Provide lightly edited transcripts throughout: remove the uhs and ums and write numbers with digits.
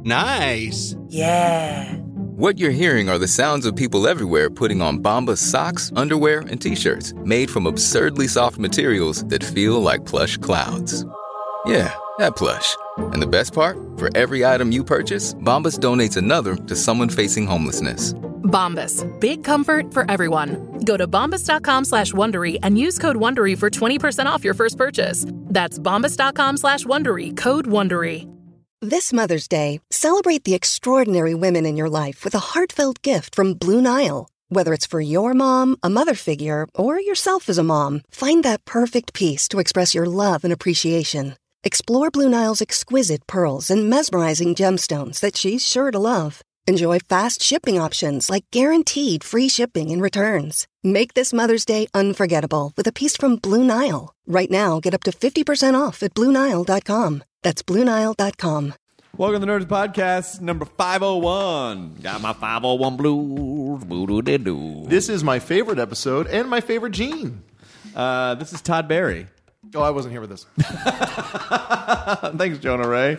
Nice. Yeah. What you're hearing are the sounds of people everywhere putting on Bombas socks, underwear, and T-shirts made from absurdly soft materials that feel like plush clouds. Yeah, that plush. And the best part? For every item you purchase, Bombas donates another to someone facing homelessness. Bombas. Big comfort for everyone. Go to bombas.com/Wondery and use code Wondery for 20% off your first purchase. That's bombas.com/Wondery, code Wondery. This Mother's Day, celebrate the extraordinary women in your life with a heartfelt gift from Blue Nile. Whether it's for your mom, a mother figure, or yourself as a mom, find that perfect piece to express your love and appreciation. Explore Blue Nile's exquisite pearls and mesmerizing gemstones that she's sure to love. Enjoy fast shipping options like guaranteed free shipping and returns. Make this Mother's Day unforgettable with a piece from Blue Nile. Right now, get up to 50% off at BlueNile.com. That's BlueNile.com. Welcome to the Nerds Podcast, number 501. Got my 501 blues. Boo-doo-doo-doo. This is my favorite episode and my favorite Gene. This is Todd Barry. Oh, I wasn't here with this. Thanks, Jonah Ray.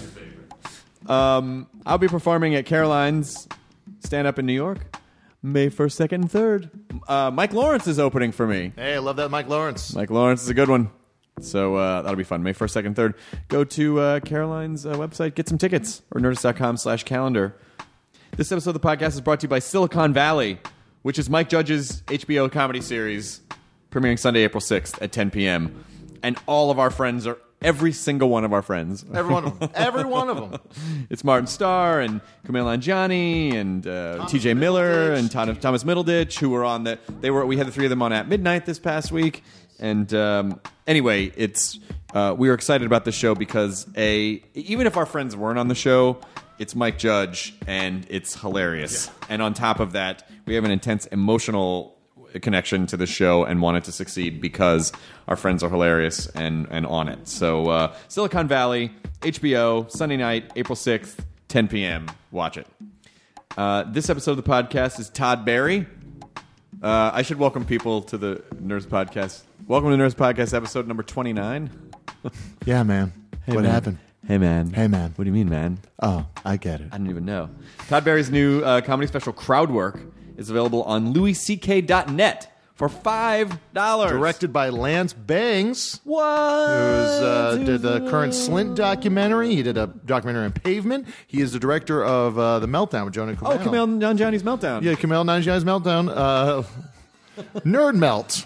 I'll be performing at Caroline's stand-up in New York, May 1st, 2nd, and 3rd. Mike Lawrence is opening for me. Hey, I love that Mike Lawrence. Mike Lawrence is a good one. So that'll be fun. May 1st, 2nd, 3rd. Go to Caroline's website, get some tickets, or nerdist.com/calendar. This episode of the podcast is brought to you by Silicon Valley, which is Mike Judge's HBO comedy series, premiering Sunday, April 6th at 10 p.m. And all of our friends are, every single one of our friends. Every one of them. Every one of them. It's Martin Starr and Kumail Nanjiani and TJ Miller and Thomas Middleditch, who were on we had the three of them on At Midnight this past week. And anyway, it's we were excited about the show because even if our friends weren't on the show, it's Mike Judge and it's hilarious. Yeah. And on top of that, we have an intense emotional connection to the show and want it to succeed because our friends are hilarious and on it. So Silicon Valley, HBO, Sunday night, April 6th, 10 p.m. Watch it. This episode of the podcast is Todd Barry. I should welcome people to the Nerds Podcast. Welcome to the Nerds Podcast, episode number 29. Yeah, man. Hey, what man. happened? Hey, man. Hey, man. What do you mean, man? Oh, I get it. I didn't even know. Todd Barry's new comedy special, Crowdwork, is available on louisck.net for $5. Directed by Lance Bangs. What? Who did the current Slint documentary. He did a documentary on Pavement. He is the director of The Meltdown with Jonah Kumail. Oh, Kumail Nanjiani's Meltdown. Yeah, Kumail Nanjiani's Meltdown. Nerd Melt.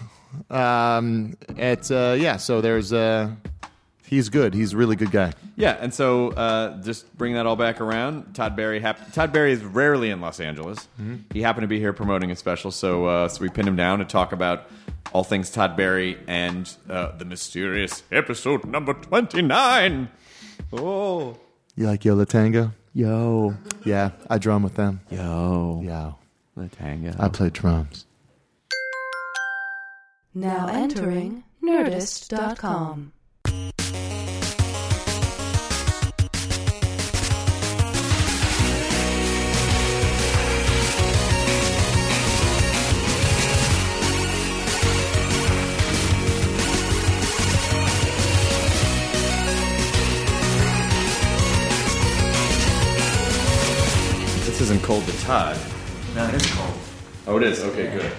So there's... He's good. He's a really good guy. Yeah, and so just bring that all back around. Todd Barry is rarely in Los Angeles. Mm-hmm. He happened to be here promoting a special, so we pinned him down to talk about all things Todd Barry and the mysterious episode number 29. Oh, you like Yo La Tango? Yo, yeah, I drum with them. Yo, La Tango. I play drums. Now entering Nerdist.com. This isn't cold to Todd. No, it is cold. Oh, it is? Okay, good.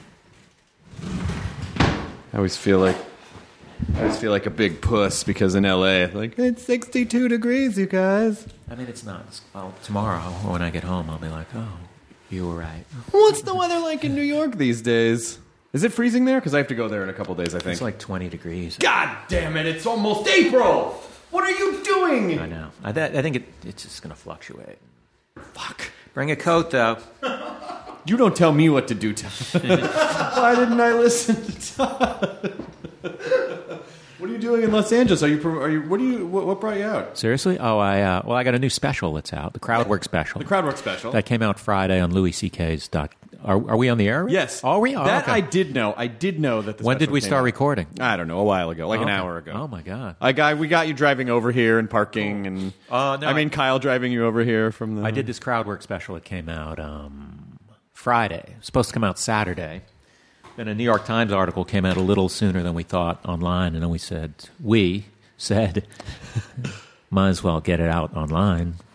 I always feel like a big puss because in LA, like, it's 62 degrees, you guys. I mean, it's not. Tomorrow, when I get home, I'll be like, oh, you were right. What's the weather like in New York these days? Is it freezing there? Because I have to go there in a couple days, I think. It's like 20 degrees. God damn it, it's almost April! What are you doing? I know. I think it's just going to fluctuate. Fuck. Bring a coat, though. You don't tell me what to do, Todd. Why didn't I listen to Todd? What are you doing in Los Angeles? What brought you out? Seriously? Oh, I got a new special that's out, the Crowdwork special. The Crowdwork special. That came out Friday on louisck.com. Are we on the air? Yes. Are we? Oh, that okay. I did know. That the When did we special start came out. recording? I don't know. A while ago, like an Okay. hour ago. Oh my god! We got you driving over here and parking, and Kyle driving you over here from the. I did this Crowdwork special. It came out Friday. It was supposed to come out Saturday. Then a New York Times article came out a little sooner than we thought online, and then we said, might as well get it out online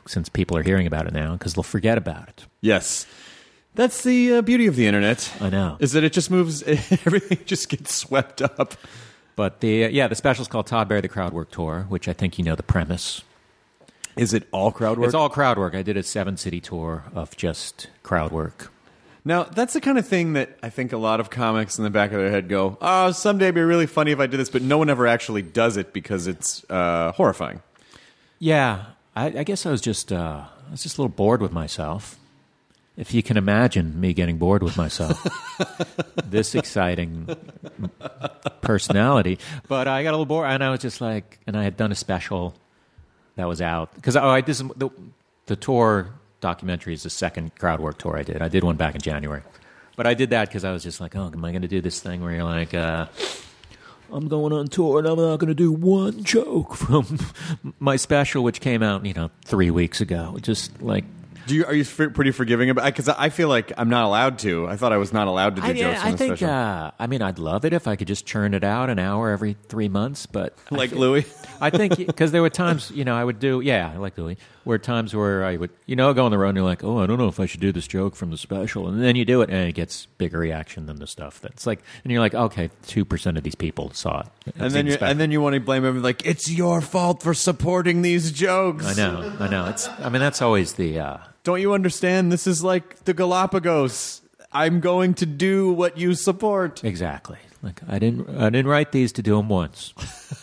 since people are hearing about it now, because they'll forget about it. Yes. That's the beauty of the internet. I know. Is that it just moves, everything just gets swept up. But the special's called Todd Barry, the Crowd Work Tour, which I think you know the premise. Is it all crowd work? It's all crowd work. I did a 7-city tour of just crowd work. Now, that's the kind of thing that I think a lot of comics in the back of their head go, oh, someday it'd be really funny if I did this, but no one ever actually does it because it's horrifying. Yeah, I guess I was just a little bored with myself. If you can imagine me getting bored with myself. This exciting personality. But I got a little bored, and I was just like, and I had done a special that was out. Because I did the tour documentary is the second crowd work tour I did. I did one back in January. But I did that because I was just like, oh, am I going to do this thing where you're like, I'm going on tour and I'm not going to do one joke from my special, which came out, 3 weeks ago. Just like... Are you pretty forgiving about it? Because I feel like I'm not allowed to. I thought I was not allowed to do jokes on the special. I'd love it if I could just churn it out an hour every 3 months. But Louis? I think because there were times, I would do, like Louis, were times where I would, go on the road and you're like, oh, I don't know if I should do this joke from the special. And then you do it and it gets bigger reaction than the stuff that's like, and you're like, okay, 2% of these people saw it. And then you want to blame everyone, like, it's your fault for supporting these jokes. I know. That's always the... Don't you understand? This is like the Galapagos. I'm going to do what you support. Exactly. Like I didn't write these to do them once.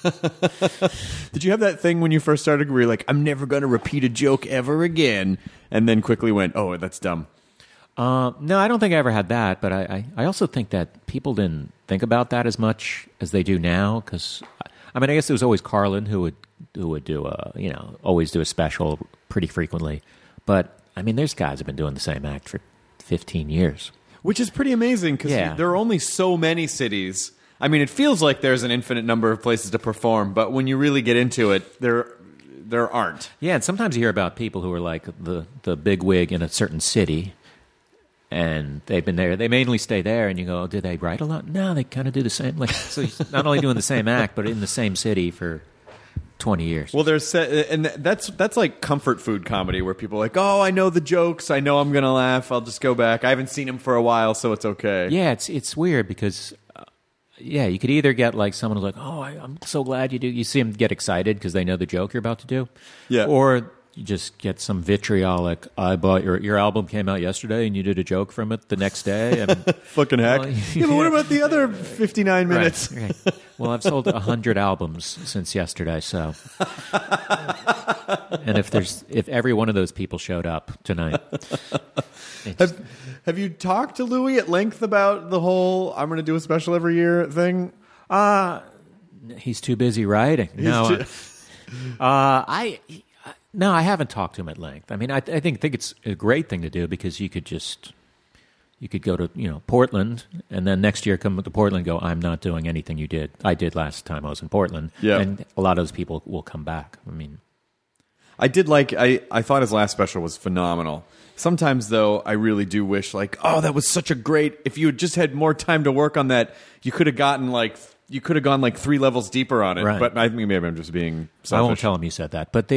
Did you have that thing when you first started where you're like, I'm never going to repeat a joke ever again, and then quickly went, oh, that's dumb? No, I don't think I ever had that, but I also think that people didn't think about that as much as they do now. Because I guess it was always Carlin who would do always do a special pretty frequently, but. There's guys who have been doing the same act for 15 years. Which is pretty amazing because there are only so many cities. It feels like there's an infinite number of places to perform, but when you really get into it, there aren't. Yeah, and sometimes you hear about people who are like the big wig in a certain city, and they've been there. They mainly stay there, and you go, did they write a lot? No, they kind of do the same. So he's not only doing the same act, but in the same city for 20 years. Well, and that's like comfort food comedy where people are like, oh, I know the jokes. I know I'm going to laugh. I'll just go back. I haven't seen him for a while, so it's okay. Yeah, it's weird because, you could either get like someone who's like, oh, I'm so glad you do. You see them get excited because they know the joke you're about to do. Yeah. Or you just get some vitriolic, I bought your album came out yesterday and you did a joke from it the next day. Fucking heck. But what about the other 59 minutes? Right. Well, I've sold 100 albums since yesterday, so. And if every one of those people showed up tonight. Have you talked to Louis at length about the whole I'm going to do a special every year thing? He's too busy writing. No, I haven't talked to him at length. I think it's a great thing to do because you could go to Portland, and then next year come to Portland and go, I'm not doing anything I did last time I was in Portland. Yeah. And a lot of those people will come back. I thought his last special was phenomenal. Sometimes, though, I really do wish, that was such a great... If you had just had more time to work on that, you could have gone 3 levels deeper on it. Right. But maybe I'm just being selfish. I won't tell him you said that. But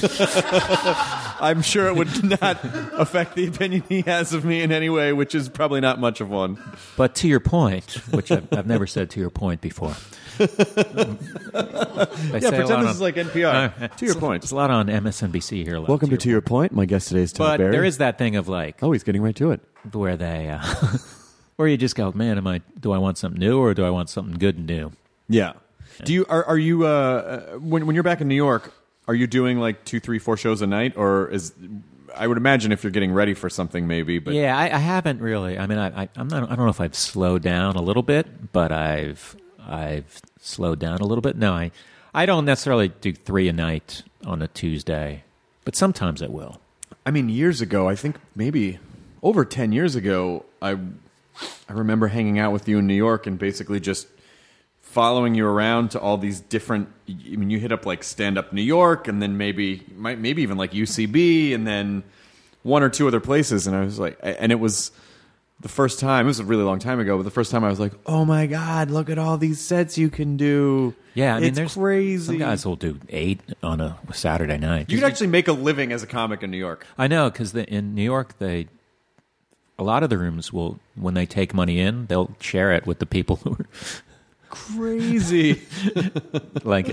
I'm sure it would not affect the opinion he has of me in any way, which is probably not much of one. But to your point, which I've never said to your point before. Pretend this is like NPR. To your point. It's a lot on MSNBC here. Welcome to Your Point. My guest today is Todd Barry. But there is that thing of oh, he's getting right to it. Where they... Or you just go, man, do I want something new or do I want something good and new? Yeah. Do you are you when you're back in New York, are you doing like 2, 3, 4 shows a night, or I would imagine if you're getting ready for something maybe, but yeah, I haven't really. I don't know if I've slowed down a little bit, but I've slowed down a little bit. No, I don't necessarily do 3 a night on a Tuesday, but sometimes it will. Years ago, I think maybe over 10 years ago, I remember hanging out with you in New York and basically just following you around to all these different... you hit up like Stand Up New York, and then maybe even like UCB, and then 1 or 2 other places, and I was like... And it was the first time, it was a really long time ago, but the first time I was like, oh my God, look at all these sets you can do. Yeah, I mean, it's there's crazy. Some guys will do 8 on a Saturday night. You can actually make a living as a comic in New York. I know, because in New York, a lot of the rooms will, when they take money in, they'll share it with the people who are crazy. like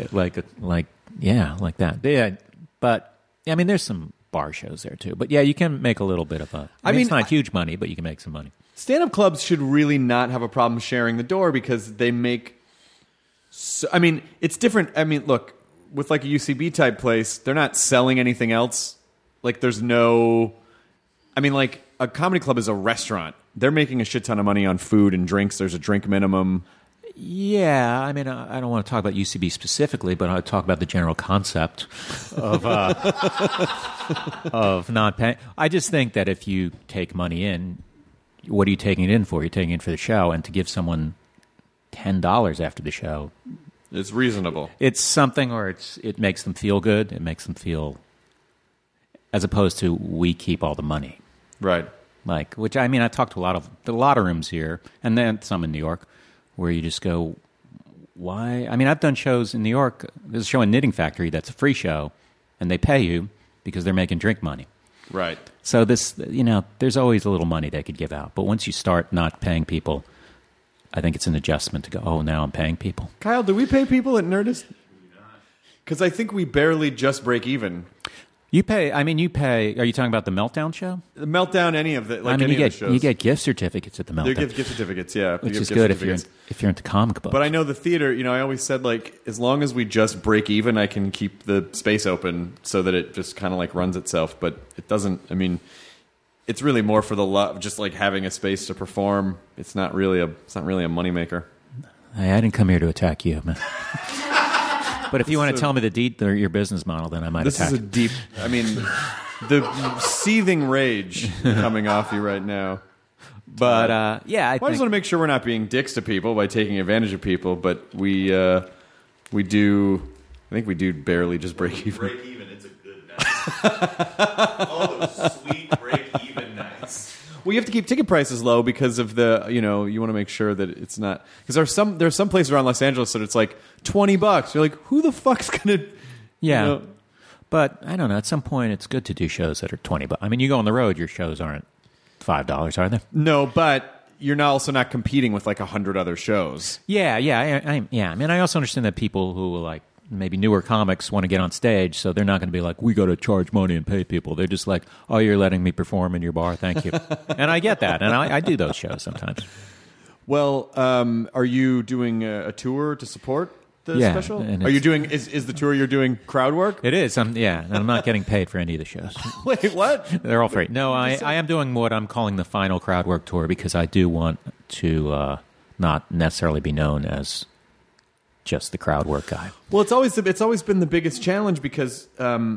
that. Yeah, but I mean, there's some bar shows there too. But yeah, you can make a little bit of a. I mean, it's not huge money, but you can make some money. Stand-up clubs should really not have a problem sharing the door because they make. I mean, it's different. I mean, look, with like a UCB type place, they're not selling anything else. Like, there's no. I mean, like a comedy club is a restaurant. They're making a shit ton of money on food and drinks. There's a drink minimum. Yeah, I mean, I don't want to talk about UCB specifically, but I'll talk about the general concept of of not paying. I just think that if you take money in, what are you taking it in for? You're taking it for the show, and to give someone $10 after the show, it's reasonable. It's something, or it makes them feel good. It makes them feel, as opposed to we keep all the money, right? Like, which I mean, I talked to a lot of rooms here, and then some in New York, where you just go, why? I mean, I've done shows in New York. There's a show in Knitting Factory that's a free show, and they pay you because they're making drink money. Right. So this, there's always a little money they could give out. But once you start not paying people, I think it's an adjustment to go, oh, now I'm paying people. Kyle, do we pay people at Nerdist? Because I think we barely just break even. You pay. Are you talking about the Meltdown show? The Meltdown, any of the, like, I mean, any of the shows. You get gift certificates at the Meltdown. They give gift certificates, yeah. Which is good if you're into comic books. But I know the theater, I always said, like, as long as we just break even, I can keep the space open so that it just kind of like runs itself. But it doesn't, I mean, it's really more for the love, just like having a space to perform. It's not really a moneymaker. I didn't come here to attack you, man. But if you want to tell me your business model, then I might attack. This is a deep. I mean, the seething rage coming off you right now. But I just want to make sure we're not being dicks to people by taking advantage of people. But we do. I think we do barely just break even. Break even. It's a good night. All those sweet break even nights. Well, you have to keep ticket prices low because of the, you want to make sure that it's not, because there's some places around Los Angeles that it's like $20. You're like, who the fuck's gonna? Yeah, but I don't know. At some point, it's good to do shows that are $20. I mean, you go on the road, your shows aren't $5, are they? No, but you're also not competing with like 100 other shows. Yeah. I mean, I also understand that people who are like maybe newer comics want to get on stage, so they're not going to be like, we got to charge money and pay people. They're just like, oh, you're letting me perform in your bar, thank you. And I get that, and I do those shows sometimes. Well, are you doing a tour to support the special? Are you doing? Is the tour you're doing crowd work? It is. And I'm not getting paid for any of the shows. Wait, what? They're all free. No, I am doing what I'm calling the final crowd work tour because I do want to not necessarily be known as just the crowd work guy. Well, it's always been the biggest challenge because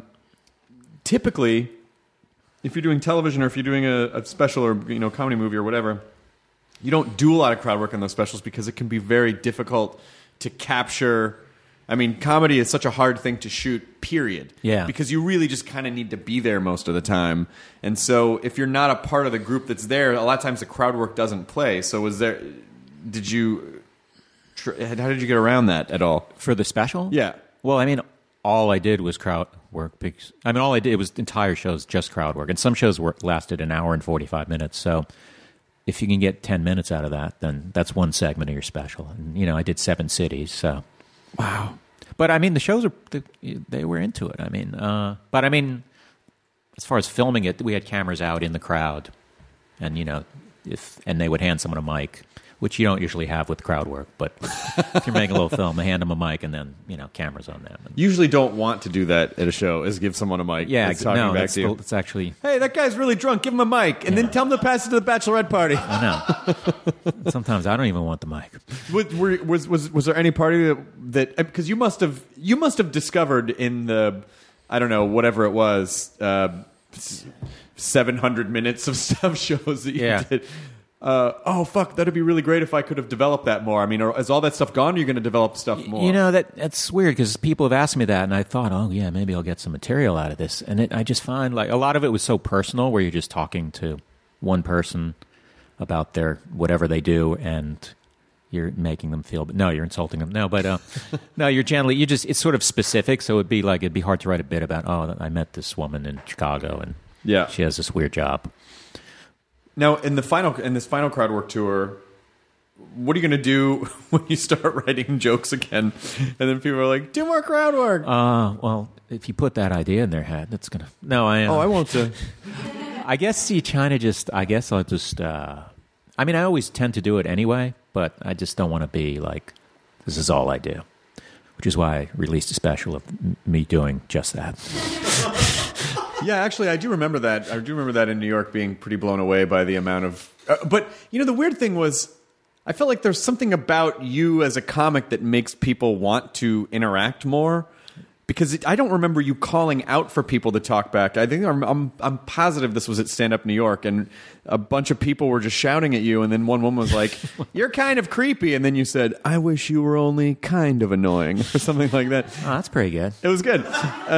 typically, if you're doing television or if you're doing a special or comedy movie or whatever, you don't do a lot of crowd work on those specials because it can be very difficult to capture. I mean, comedy is such a hard thing to shoot, period. Yeah. Because you really just kind of need to be there most of the time. And so if you're not a part of the group that's there, a lot of times the crowd work doesn't play. So how did you get around that at all? For the special? Yeah. Well, I mean, all I did was crowd work. All I did was entire shows, just crowd work. And some shows lasted an hour and 45 minutes. So if you can get 10 minutes out of that, then that's one segment of your special. And, I did 7 cities, so. Wow. But, I mean, the shows, they were into it. I mean, but, I mean, as far as filming it, we had cameras out in the crowd. And, and they would hand someone a mic, which you don't usually have with crowd work. But if you're making a little film, they hand them a mic and then, cameras on them. Usually don't want to do that at a show, is give someone a mic. Yeah, it's actually... Hey, that guy's really drunk. Give him a mic. And then tell him to pass it to the bachelorette party. I know. Sometimes I don't even want the mic. Was there any party that... Because you must have discovered in the... I don't know, whatever it was... 700 minutes of stuff shows that you did. Oh, fuck, that'd be really great if I could have developed that more. I mean, is all that stuff gone, or are you going to develop stuff more? That's weird, because people have asked me that, and I thought, oh, yeah, maybe I'll get some material out of this. And I just find, like, a lot of it was so personal, where you're just talking to one person about their whatever they do, and you're making them feel. No, you're insulting them. No, but no, you're generally it's sort of specific. So it'd be hard to write a bit about. Oh, I met this woman in Chicago, and she has this weird job. Now, in this final crowd work tour, what are you going to do when you start writing jokes again? And then people are like, do more crowd work. Well, if you put that idea in their head, that's going to... No, I won't. I guess I'll just... I mean, I always tend to do it anyway, but I just don't want to be like, this is all I do. Which is why I released a special of me doing just that. Yeah, actually, I do remember that. I do remember that in New York being pretty blown away by the amount of... but, the weird thing was, I felt like there's something about you as a comic that makes people want to interact more. Because I don't remember you calling out for people to talk back. I think I'm positive this was at Stand Up New York, and a bunch of people were just shouting at you, and then one woman was like, "You're kind of creepy," and then you said, "I wish you were only kind of annoying," or something like that. Oh, that's pretty good. It was good.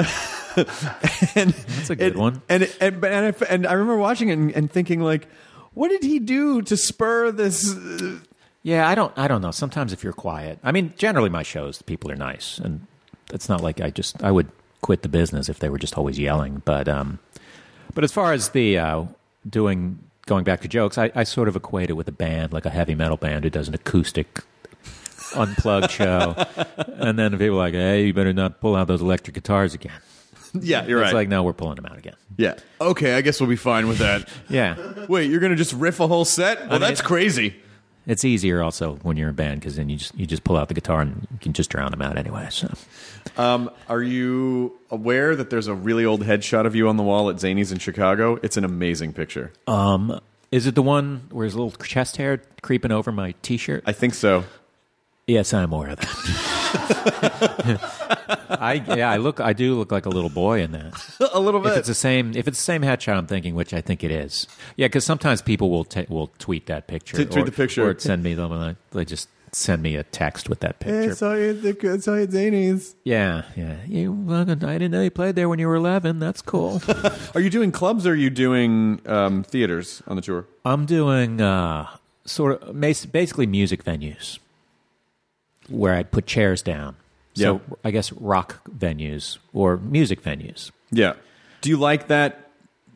That's a good one. And I remember watching it and thinking, like, what did he do to spur this? Yeah, I don't know. Sometimes if you're quiet, I mean, generally my shows, people are nice, and it's not like I would quit the business if they were just always yelling. But as far as the going back to jokes, I sort of equate it with a band, like a heavy metal band who does an acoustic unplugged show, and then people are like, hey, you better not pull out those electric guitars again. Yeah, you're right. It's like, no, we're pulling them out again. Yeah. Okay, I guess we'll be fine with that. Yeah. Wait, you're going to just riff a whole set? Well, that's crazy. It's easier also when you're in a band because then you just pull out the guitar and you can just drown them out anyway. So, are you aware that there's a really old headshot of you on the wall at Zany's in Chicago? It's an amazing picture. Is it the one where his little chest hair creeping over my T-shirt? I think so. Yes, I'm aware of that. I do look like a little boy in that. A little bit. If it's the same headshot, I'm thinking, which I think it is. Yeah, because sometimes people will tweet that picture, tweet the picture, or send me them. They just send me a text with that picture. Hey, I saw you at Zany's. Yeah. I didn't know you played there when you were 11. That's cool. Are you doing clubs or are you doing theaters on the tour? I'm doing basically music venues where I'd put chairs down. So I guess rock venues or music venues. Yeah. Do you like that?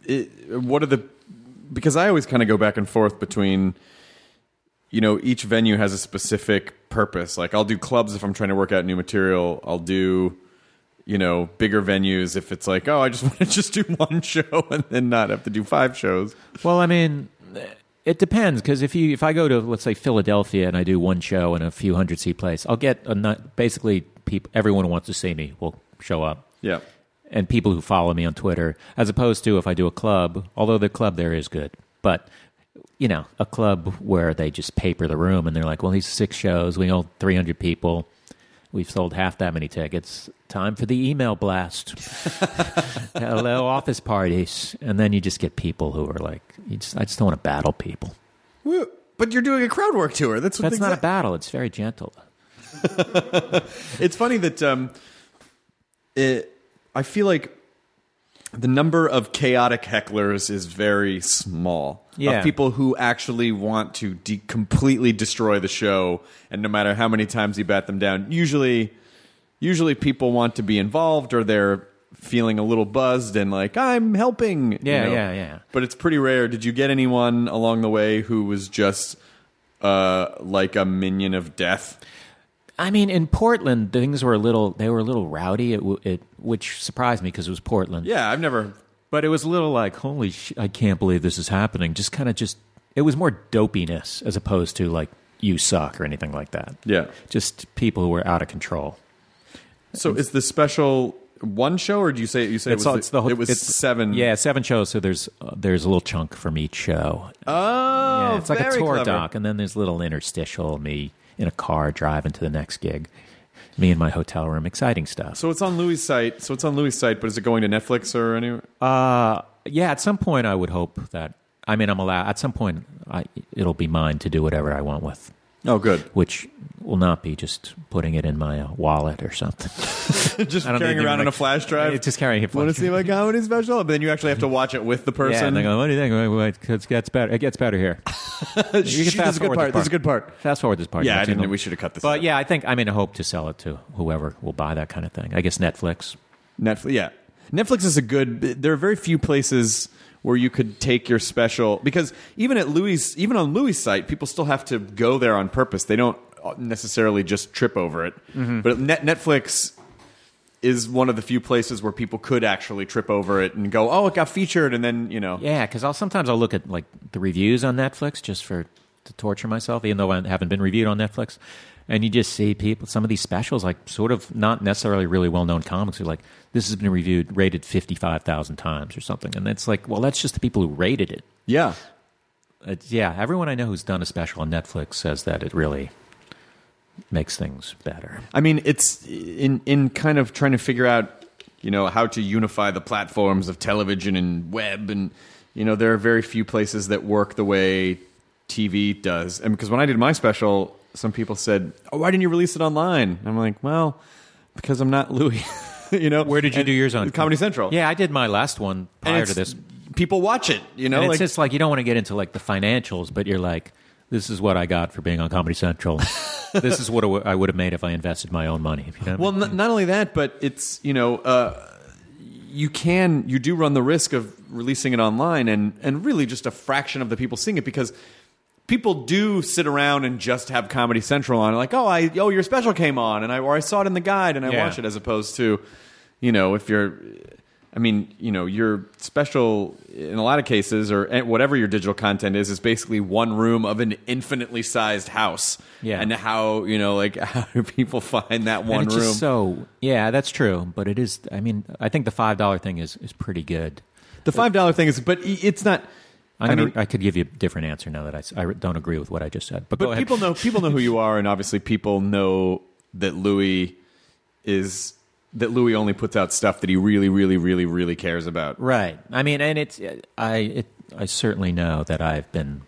Because I always kind of go back and forth between, each venue has a specific purpose. Like I'll do clubs if I'm trying to work out new material. I'll do, bigger venues if it's like, oh, I just want to just do one show and then not have to do 5 shows. Well, I mean, it depends, because if I go to, let's say, Philadelphia and I do one show in a few 100-seat place, I'll get basically everyone who wants to see me will show up. Yeah. And people who follow me on Twitter, as opposed to if I do a club, although the club there is good, but a club where they just paper the room and they're like, well, these 6 shows, we hold 300 people, we've sold half that many tickets. Time for the email blast. Hello, office parties. And then you just get people who are like, I just don't want to battle people. But you're doing a crowd work tour. That's not a battle. It's very gentle. It's funny that I feel like the number of chaotic hecklers is very small. Yeah. Of people who actually want to completely destroy the show, and no matter how many times you bat them down, usually people want to be involved, or they're feeling a little buzzed and like, I'm helping. Yeah. But it's pretty rare. Did you get anyone along the way who was just like a minion of death? I mean, in Portland, things were a little rowdy, which surprised me because it was Portland. Yeah, I've never... But it was a little like, holy I can't believe this is happening. It was more dopiness as opposed to like, you suck or anything like that. Yeah. Just people who were out of control. So is the special one show, or do you say it was 7? Yeah, 7 shows, so there's a little chunk from each show. Oh, yeah, it's like a very tour clever. doc, and then there's a little interstitial, me in a car driving to the next gig. Me in my hotel room, exciting stuff. So it's on Louis' site. But is it going to Netflix or anywhere? Yeah, at some point I would hope that. I mean, I'm allowed. At some point, it'll be mine to do whatever I want with. Oh, good. Which will not be just putting it in my wallet or something. Just I don't carrying think around they're on a flash drive. It's just carrying a flash Want to see my comedy special? But then you actually have to watch it with the person. Yeah, and they go, what do you think? Wait, it gets better. It gets better here. You can This is fast a good forward part. This is a good part. Fast forward this part. Yeah, You I see didn't. them. We should have cut this. But out. yeah, I think I hope to sell it to whoever will buy that kind of thing. I guess Netflix. Netflix. Yeah, Netflix is a good. There are very few places where you could take your special, because even on Louis' site, people still have to go there on purpose. They don't necessarily just trip over it. Mm-hmm. But Netflix is one of the few places where people could actually trip over it and go, "Oh, it got featured," and then Yeah, because sometimes I'll look at like the reviews on Netflix just to torture myself, even though I haven't been reviewed on Netflix. And you just see some of these specials, like sort of not necessarily really well-known comics, who are like, this has been rated 55,000 times or something. And it's like, well, that's just the people who rated it. yeah. Everyone I know who's done a special on Netflix says that it really makes things better. I mean, it's in kind of trying to figure out, how to unify the platforms of television and web, and there are very few places that work the way TV does. And because when I did my special, some people said, "Oh, why didn't you release it online?" And I'm like, "Well, because I'm not Louis." Where did you do yours on? Comedy Central. Yeah, I did my last one prior to this. People watch it, And it's just like you don't want to get into like the financials, but you're like, this is what I got for being on Comedy Central. This is what I would have made if I invested my own money. If you know well, not only that, but it's you do run the risk of releasing it online and really just a fraction of the people seeing it, because people do sit around and just have Comedy Central on, like, your special came on, or I saw it in the guide and I watched it, as opposed to, if your special in a lot of cases, or whatever your digital content is basically one room of an infinitely sized house. Yeah. And how do people find that one and it's room? Just yeah, that's true. But it is, I think the $5 thing is pretty good. The $5 thing is, but it's not. I could give you a different answer now that I don't agree with what I just said. But go ahead. people know who you are, and obviously people know that Louis only puts out stuff that he really, really, really, really cares about. Right. And I certainly know that I've been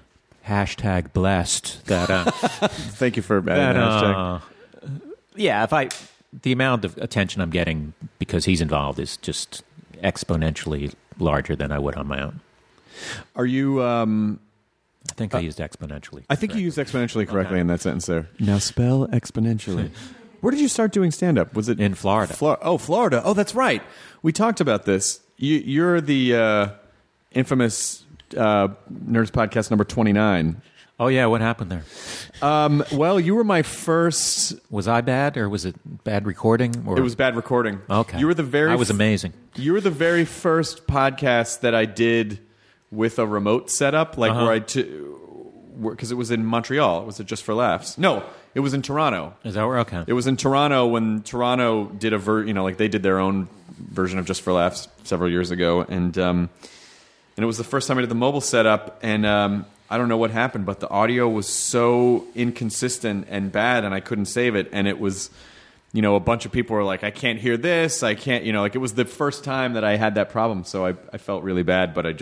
#blessed. That Thank you for adding that hashtag. Yeah, the amount of attention I'm getting because he's involved is just exponentially larger than I would on my own. Are you? I think I used exponentially. I think you used exponentially correctly in that sentence there. Now spell exponentially. Where did you start doing stand-up? Was it in Florida? Florida. Oh, that's right. We talked about this. You're the infamous Nerds Podcast number 29. Oh yeah, what happened there? Well, you were my first. Was I bad, or was it bad recording? Or? It was bad recording. Okay, you were I was amazing. You were the very first podcast that I did with a remote setup, where because it was in Montreal. Was it Just for Laughs? No, it was in Toronto. Is that where? Okay. It was in Toronto when Toronto did they did their own version of Just for Laughs several years ago, and it was the first time I did the mobile setup, and I don't know what happened, but the audio was so inconsistent and bad, and I couldn't save it, and it was, a bunch of people were like, I can't hear this, I can't, it was the first time that I had that problem, so I felt really bad, but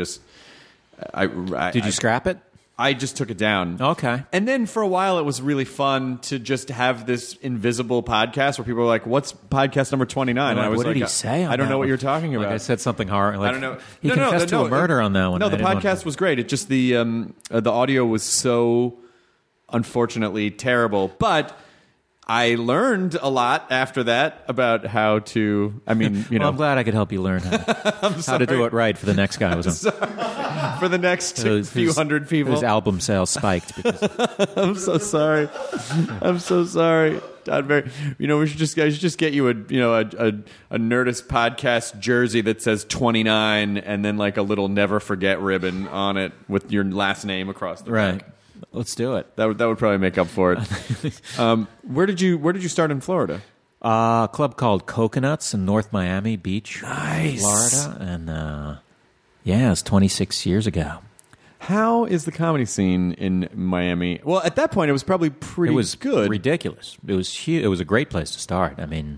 Did you scrap it? I just took it down. Okay. And then for a while, it was really fun to just have this invisible podcast where people were like, what's podcast number 29? And I was what like, did he say? I don't know what you're talking about. Like I said something hard. Like, I don't know. He confessed to a murder on that one. No, the podcast was great. It just the audio was so unfortunately terrible. But I learned a lot after that about how to. Well, I'm glad I could help you learn how to do it right for the next guy. For the next few hundred people, his album sales spiked. Because I'm so sorry. I'm so sorry. Todd Barry. I should just get you a Nerdist podcast jersey that says 29 and then like a little never forget ribbon on it with your last name across the back. Let's do it. That would probably make up for it. Where did you start in Florida? A club called Coconuts in North Miami Beach, Florida, and it was 26 years ago. How is the comedy scene in Miami? Well, at that point, it was probably pretty. It was good. Ridiculous. It was huge. It was a great place to start.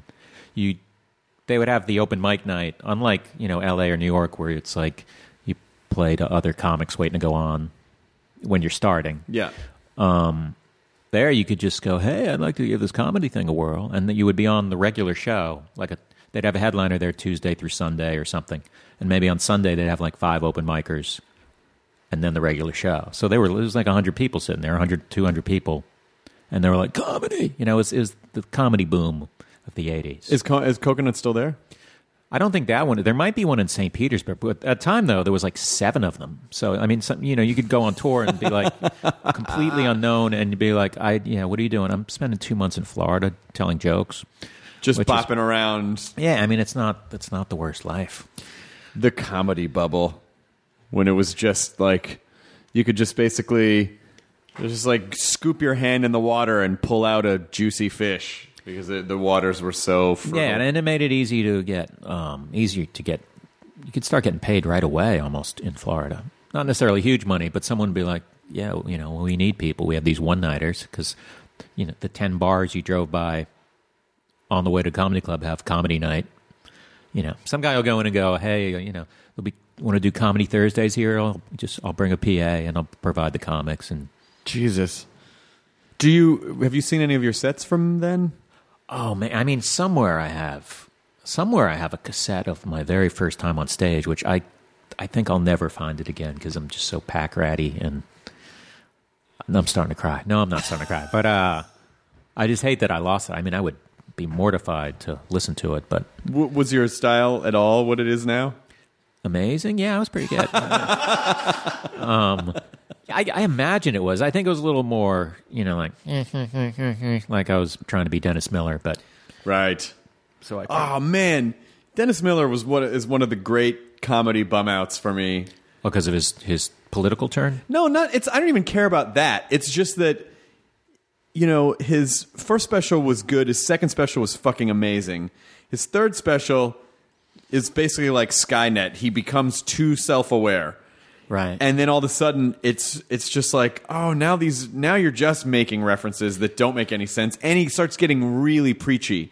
They would have the open mic night, unlike L.A. or New York, where it's like you play to other comics waiting to go on when you're starting. Yeah. There, you could just go, hey, I'd like to give this comedy thing a whirl, and then you would be on the regular show. They'd have a headliner there Tuesday through Sunday or something, and maybe on Sunday they'd have like 5 open micers, and then the regular show. So it was like 100 people sitting there, 100, 200 people, and they were like, comedy! You know, it was the comedy boom of the 80s. Is Coconut still there? I don't think that one. There might be one in St. Petersburg. But at that time, though, there was like 7 of them. So, I mean, you could go on tour and be like completely unknown, and you'd be like, what are you doing? I'm spending 2 months in Florida telling jokes. Just bopping around. Yeah, I mean, that's not the worst life. The comedy bubble, when it was just like, you could just basically just like scoop your hand in the water and pull out a juicy fish. Because the waters were so fertile. Yeah, and it made it easier to get. You could start getting paid right away almost in Florida. Not necessarily huge money, but someone would be like, yeah, we need people. We have these one-nighters because, the 10 bars you drove by on the way to comedy club have comedy night. Some guy will go in and go, hey, want to do comedy Thursdays here? I'll bring a PA and I'll provide the comics. And Jesus. Have you seen any of your sets from then? Oh man, I mean, somewhere I have a cassette of my very first time on stage, which I think I'll never find it again because I'm just so pack ratty and I'm starting to cry. No, I'm not starting to cry, but I just hate that I lost it. I mean, I would be mortified to listen to it, but was your style at all what it is now? Amazing, yeah, it was pretty good. I imagine it was. I think it was a little more, like I was trying to be Dennis Miller, but right. So oh man, Dennis Miller is one of the great comedy bum outs for me. Because of his political turn? No, not. I don't even care about that. It's just that his first special was good. His second special was fucking amazing. His third special is basically like Skynet. He becomes too self-aware. Right. And then all of a sudden it's just like, oh, now you're just making references that don't make any sense. And he starts getting really preachy,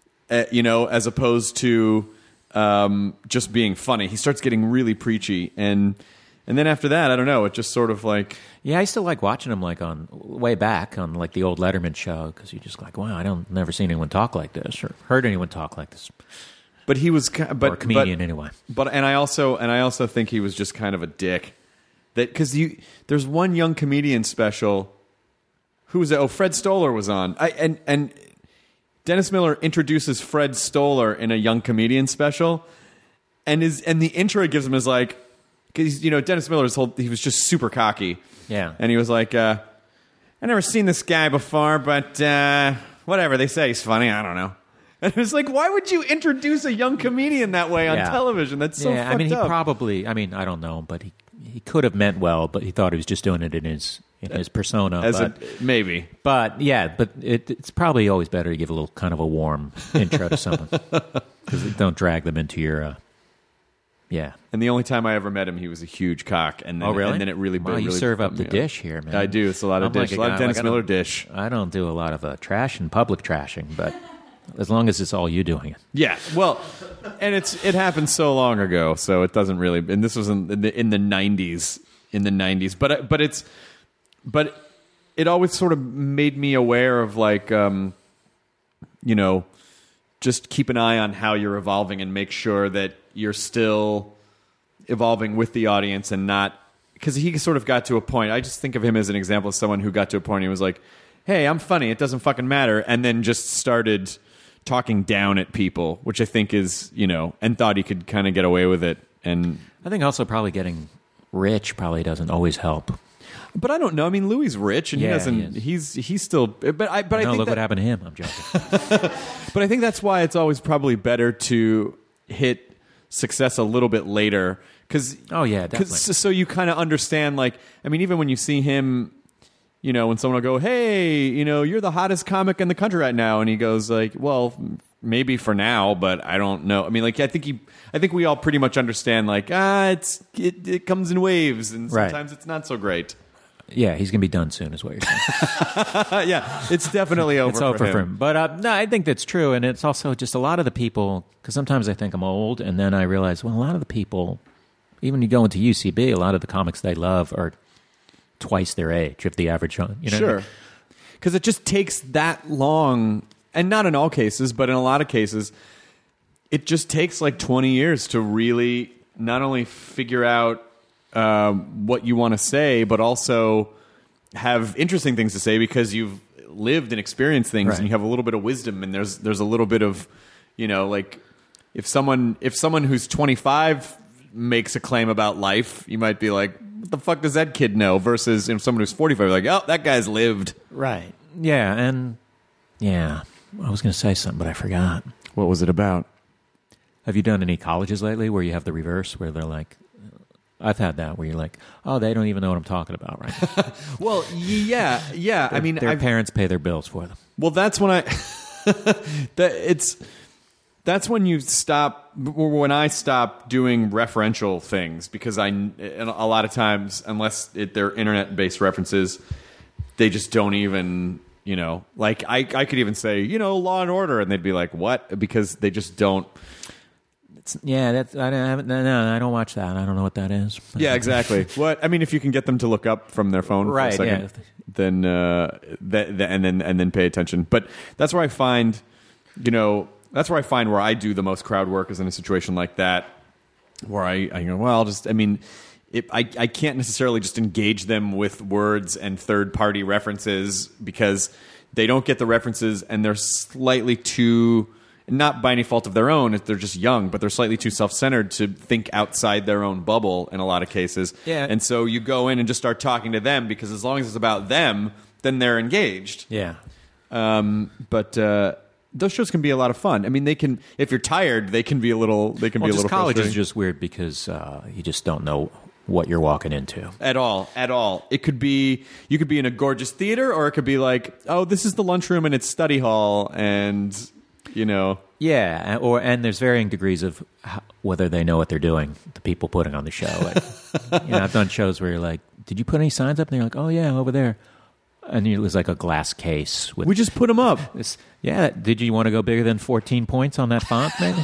as opposed to just being funny. He starts getting really preachy. And then after that, I don't know, it just sort of like... Yeah, I still like watching him like on way back on like the old Letterman show because you're just like, wow, never seen anyone talk like this or heard anyone talk like this. But he was, or a comedian anyway. But I also think he was just kind of a dick. That because there's one young comedian special. Who was it? Oh, Fred Stoller was on. And Dennis Miller introduces Fred Stoller in a young comedian special, and the intro he gives him is like, because Dennis Miller's he was just super cocky. Yeah, and he was like, I never seen this guy before, but whatever they say, he's funny. I don't know. And it's like, why would you introduce a young comedian that way on television? That's so fucked up. I don't know, but he could have meant well, but he thought he was just doing it in his persona. Maybe. But it's probably always better to give a little kind of a warm intro to someone. Because don't drag them into your... Yeah. And the only time I ever met him, he was a huge cock. And then, really? And then it really... Wow, you serve up the dish here, man. I do. It's a lot of dish. A lot of Dennis Miller dish. I don't do a lot of trash and public trashing, but... As long as it's all you doing it. Yeah, well, and it happened so long ago, so it doesn't really. And this was in the 90s, but it always sort of made me aware of like, just keep an eye on how you're evolving and make sure that you're still evolving with the audience and not because he sort of got to a point. I just think of him as an example of someone who got to a point. He was like, "Hey, I'm funny. It doesn't fucking matter," and then just started talking down at people, which I think is, and thought he could kind of get away with it. And I think also probably getting rich probably doesn't always help. But I don't know. I mean, Louis rich, and he doesn't. He's still. But I think look what happened to him. I'm joking. But I think that's why it's always probably better to hit success a little bit later, because definitely. So you kind of understand. Like, I mean, even when you see him. When someone will go, hey, you're the hottest comic in the country right now. And he goes like, well, maybe for now, but I don't know. I mean, like, I think we all pretty much understand like, it comes in waves and sometimes it's not so great. Yeah, he's going to be done soon is what you're saying. Yeah, it's definitely over. It's over for him. But no, I think that's true. And it's also just a lot of the people, because sometimes I think I'm old and then I realize, well, a lot of the people, even you go into UCB, a lot of the comics they love are twice their age of the average, Sure. because it just takes that long, and not in all cases, but in a lot of cases, it just takes like 20 years to really not only figure out what you want to say, but also have interesting things to say because you've lived and experienced things, and you have a little bit of wisdom, and there's a little bit of, like if someone who's 25 makes a claim about life, you might be like, what the fuck does that kid know? Versus if someone who's 45, you're like, oh, that guy's lived. Right. Yeah, and I was going to say something, but I forgot. What was it about? Have you done any colleges lately where you have the reverse, where they're like, I've had that, where you're like, oh, they don't even know what I'm talking about right now. Well, yeah. I mean, their parents pay their bills for them. Well, that's when that's when you stop. When I stop doing referential things, because and a lot of times, unless they're internet-based references, they just don't even. Like I could even say, Law and Order, and they'd be like, what? Because they just don't. I don't watch that. I don't know what that is. Yeah, exactly. What I mean, if you can get them to look up from their phone for a second, then and then pay attention. But that's where I find, where I do the most crowd work is in a situation like that, where I go, well, I can't necessarily just engage them with words and third-party references because they don't get the references and they're slightly too. Not by any fault of their own, they're just young, but they're slightly too self-centered to think outside their own bubble in a lot of cases. Yeah. And so you go in and just start talking to them because as long as it's about them, then they're engaged. Yeah. But those shows can be a lot of fun. I mean, they can, if you're tired, they can be a little college is just weird because you just don't know what you're walking into. At all. You could be in a gorgeous theater, or it could be like, oh, this is the lunchroom and it's study hall, and... Yeah, and there's varying degrees of whether they know what they're doing, the people putting on the show. Like, I've done shows where you're like, did you put any signs up? And they're like, oh, yeah, over there. And it was like a glass case. We just put them up. Did you want to go bigger than 14 points on that font, maybe?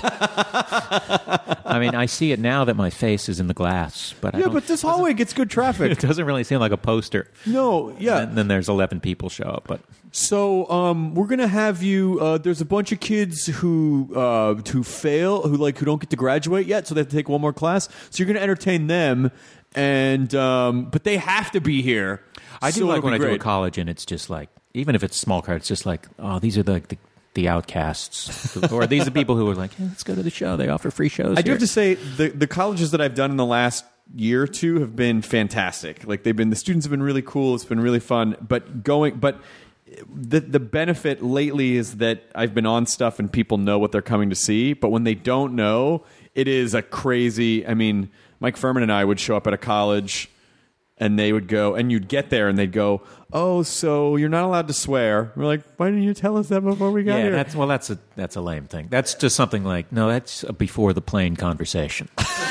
I mean, I see it now that my face is in the glass. But but this hallway gets good traffic. It doesn't really seem like a poster. No, yeah. And then there's 11 people show up. But So we're going to have you, there's a bunch of kids who fail, who don't get to graduate yet, so they have to take one more class. So you're going to entertain them, and but they have to be here. I do like when I do a college and it's just like, even if it's small crowd, it's just like, oh, these are the outcasts. Or these are people who are like, hey, let's go to the show. They offer free shows. I do have to say, the colleges that I've done in the last year or two have been fantastic. Like the students have been really cool. It's been really fun. But the benefit lately is that I've been on stuff and people know what they're coming to see. But when they don't know, it is a crazy. I mean, Mike Furman and I would show up at a college. And they would go, and you'd get there, and they'd go, "Oh, so you're not allowed to swear." We're like, "Why didn't you tell us that before we got here?" That's a lame thing. That's just something like, no, that's before the plane conversation.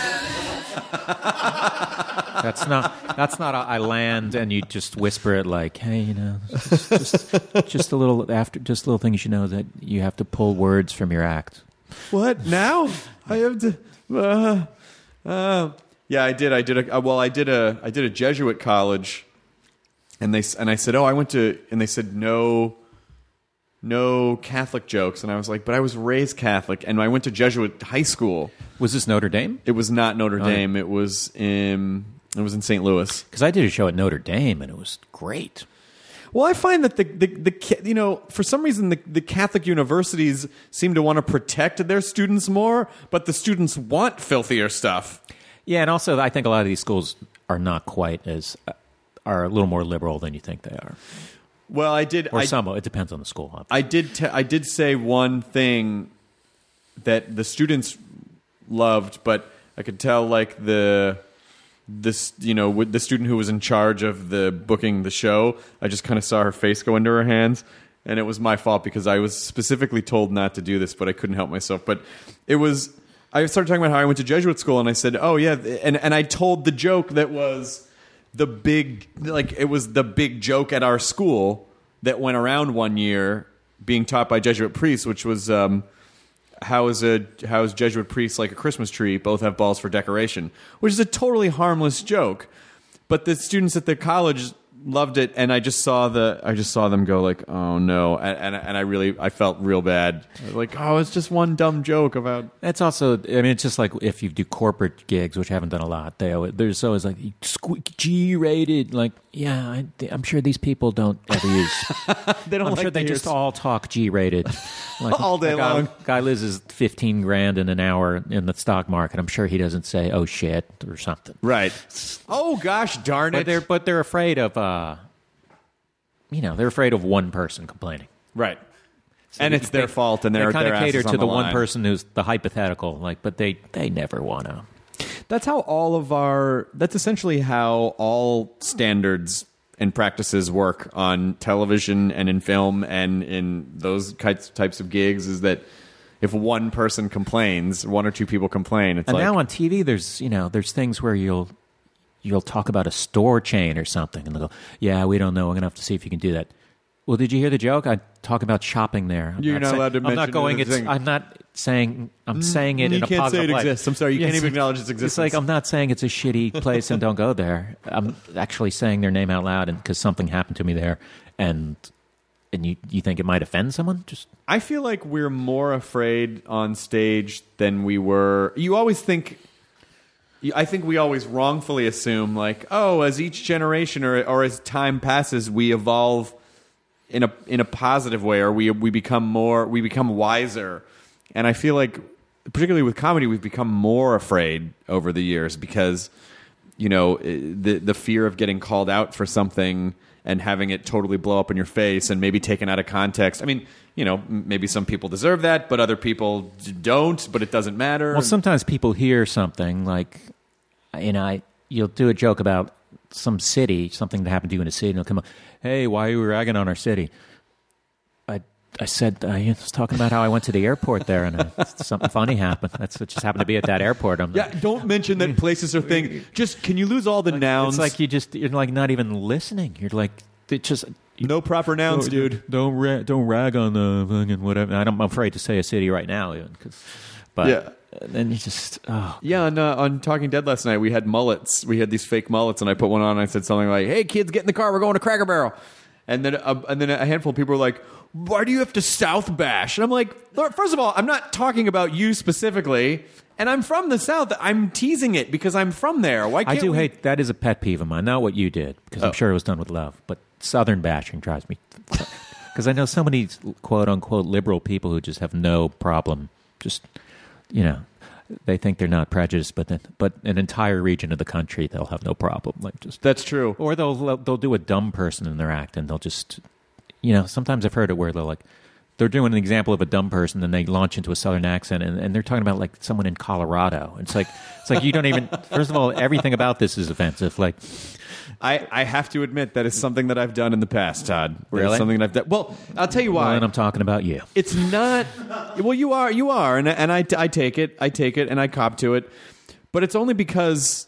That's not. I land and you just whisper it like, "Hey, just a little thing you should know that you have to pull words from your act." What now? I have to. Yeah, I did. I did a Jesuit college, and I said, "Oh, I went to," and they said, "No Catholic jokes," and I was like, "But I was raised Catholic, and I went to Jesuit high school." Was this Notre Dame? It was not Notre Dame. It was in St. Louis. Because I did a show at Notre Dame, and it was great. Well, I find that the for some reason the Catholic universities seem to want to protect their students more, but the students want filthier stuff. Yeah, and also I think a lot of these schools are not quite as are a little more liberal than you think they are. Well, it depends on the school. Obviously. I did say one thing that the students loved, but I could tell like the student who was in charge of the booking the show, I just kind of saw her face go into her hands, and it was my fault because I was specifically told not to do this, but I couldn't help myself. But it was. I started talking about how I went to Jesuit school, and I said, "Oh yeah," and I told the joke that was the big joke at our school that went around one year, being taught by Jesuit priests, which was how is Jesuit priests like a Christmas tree? Both have balls for decoration, which is a totally harmless joke, but the students at the college loved it, and I just saw them go like, oh no, and I felt real bad. I was like, oh, it's just one dumb joke about. It's also, I mean, it's just like if you do corporate gigs, which I haven't done a lot. There's always like G-rated. Like, yeah, I'm sure these people don't ever use. They don't. I'm like sure they to just hear all talk G-rated like, all day long. Guy loses $15,000 in an hour in the stock market. I'm sure he doesn't say, "Oh shit" or something. Right. Oh gosh, darn it. But they're afraid of, they're afraid of one person complaining. Right. So and it's their fault, and they're kind of cater to the one line. person who's the hypothetical. Like, but they never want to. That's how that's essentially how all standards and practices work on television and in film and in those types of gigs, is that if one person complains, one or two people complain, it's and like... now on TV, there's things where you'll talk about a store chain or something, and they'll go, yeah, we don't know, we're going to have to see if you can do that. Well, did you hear the joke? I talk about shopping there. You're not allowed to mention I'm not going. I'm not saying. I'm saying it in a positive light. You can't say it exists. I'm sorry. You can't even acknowledge its existence. It's like I'm not saying it's a shitty place and don't go there. I'm actually saying their name out loud, and because something happened to me there, and you think it might offend someone. Just I feel like we're more afraid on stage than we were. You always think. I think we always wrongfully assume like, oh, as each generation or as time passes, we evolve in a positive way, or we become wiser. And I feel like, particularly with comedy, we've become more afraid over the years because, the fear of getting called out for something and having it totally blow up in your face and maybe taken out of context. I mean, maybe some people deserve that, but other people don't, but it doesn't matter. Well, sometimes people hear something like, you'll do a joke about some city, something that happened to you in a city, and they'll come up, hey, why are you ragging on our city? I said, I was talking about how I went to the airport there, and something funny happened. It just happened to be at that airport. Don't mention that places are things. Just, can you lose all the nouns? It's like you're like not even listening. You're like, it just... No proper nouns, dude. Don't rag on the fucking whatever. I'm afraid to say a city right now, even. But yeah. Then you just... Oh. Yeah, on Talking Dead last night, we had mullets. We had these fake mullets, and I put one on, and I said something like, hey, kids, get in the car. We're going to Cracker Barrel. And then a handful of people were like, why do you have to South bash? And I'm like, first of all, I'm not talking about you specifically, and I'm from the South. I'm teasing it because I'm from there. Why can't I do hate... That is a pet peeve of mine. Not what you did, because I'm sure it was done with love. But Southern bashing drives me... Because I know so many quote-unquote liberal people who just have no problem. Just, they think they're not prejudiced, but an entire region of the country, they'll have no problem. That's true. Or they'll do a dumb person in their act, and they'll just... sometimes I've heard it where they're doing an example of a dumb person, and they launch into a Southern accent, and they're talking about like someone in Colorado. It's like you don't even. First of all, everything about this is offensive. Like, I have to admit that is something that I've done in the past, Todd. Really? Something that I've done. Well, I'll tell you why. Well, and I'm talking about you. It's not. Well, you are, and I take it, and I cop to it, but it's only because.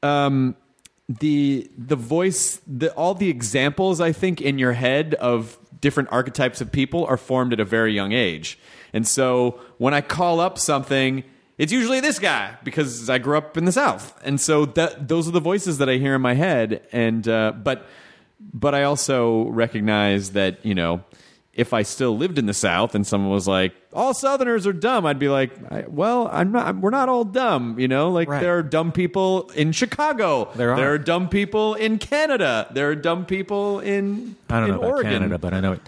The voice, all the examples, I think, in your head of different archetypes of people are formed at a very young age. And so when I call up something, it's usually this guy because I grew up in the South. And so those are the voices that I hear in my head. And but I also recognize that, if I still lived in the South and someone was like, all Southerners are dumb, I'd be like, well, I'm not. We're not all dumb, Like right. There are dumb people in Chicago. There are dumb people in Canada. There are dumb people in I don't know about Oregon. Canada, but I know it.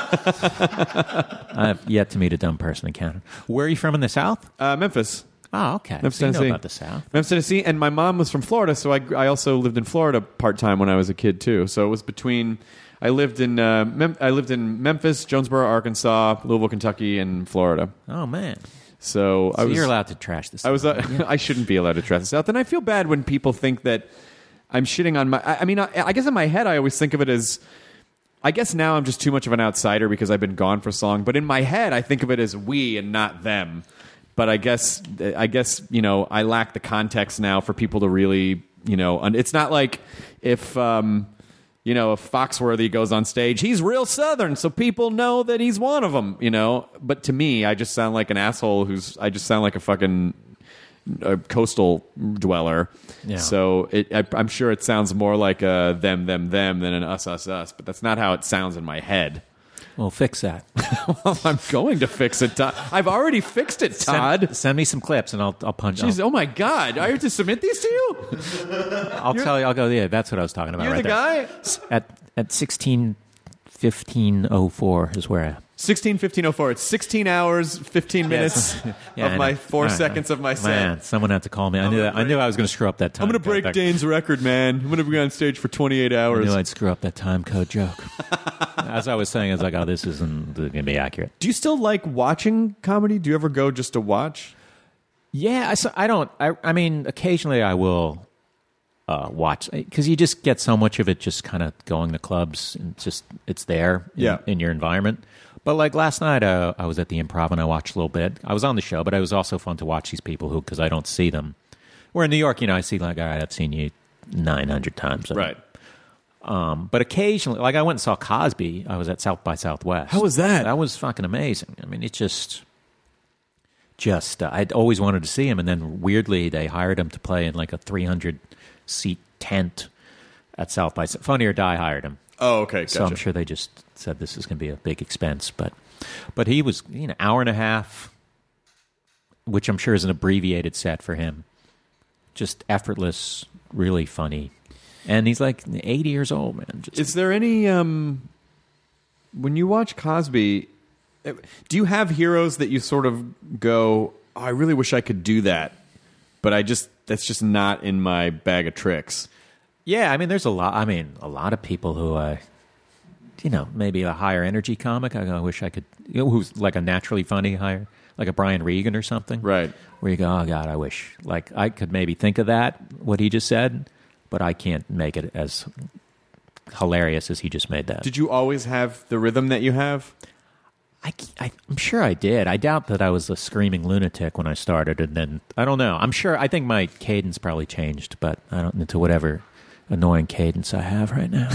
I have yet to meet a dumb person in Canada. Where are you from in the South? Memphis. Oh, okay. Memphis, so you know Tennessee. about the South. Memphis, Tennessee, and my mom was from Florida, so I also lived in Florida part-time when I was a kid, too. So it was between... I lived in Memphis, Jonesboro, Arkansas, Louisville, Kentucky, and Florida. Oh man! So you're allowed to trash the South. I was. I shouldn't be allowed to trash the South, and I feel bad when people think that I'm shitting on my. I mean, I guess in my head I always think of it as. I guess now I'm just too much of an outsider because I've been gone for so long. But in my head, I think of it as we and not them. But I guess I lack the context now for people to really And it's not like if. If Foxworthy goes on stage, he's real Southern, so people know that he's one of them, But to me, I just sound like an asshole I just sound like a fucking, a coastal dweller. Yeah. So I'm sure it sounds more like a them than an us. But that's not how it sounds in my head. Well, fix that. Well, I'm going to fix it, Todd. I've already fixed it, Todd. Send me some clips and I'll punch. Jeez, oh my God! I have to submit these to you. I'll tell you. I'll go. Yeah, that's what I was talking about. You're right the there. guy. At 15:04 is where I. 16:15:04. It's 16 hours, 15 minutes Yeah, of my 4 seconds of my set. Man, someone had to call me. I knew I was going to screw up that time. I'm going to break code. Dane's record, man. I'm going to be on stage for 28 I hours. knew I'd screw up that time code joke. As I was saying, I was like, "Oh, this isn't going to be accurate." Do you still like watching comedy? Do you ever go just to watch? Yeah, I don't. I mean, occasionally I will watch because you just get so much of it just kind of going to clubs and it's there in your environment. But like last night, I was at the Improv and I watched a little bit. I was on the show, but it was also fun to watch these people because I don't see them. Where in New York, I see like, all right, I've seen you 900 times. Right. But occasionally, like I went and saw Cosby. I was at South by Southwest. How was that? That was fucking amazing. I mean, it just I'd always wanted to see him, and then weirdly they hired him to play in like a 300-seat tent at South by. Funny or Die hired him. Oh, okay. Gotcha. So I'm sure they just said this is going to be a big expense, but he was hour and a half, which I'm sure is an abbreviated set for him. Just effortless, really funny. And he's like 80 years old, man. Is there any when you watch Cosby, do you have heroes that you sort of go, oh, I really wish I could do that, but that's just not in my bag of tricks? Yeah, I mean, there's a lot of people who maybe a higher energy comic. I wish I could, who's like a naturally funny higher, like a Brian Regan or something. Right. Where you go, oh God, I wish like I could maybe think of that, what he just said, but I can't make it as hilarious as he just made that. Did you always have the rhythm that you have? I'm sure I did. I doubt that I was a screaming lunatic when I started, and then I don't know. I think my cadence probably changed, but I don't into whatever annoying cadence I have right now.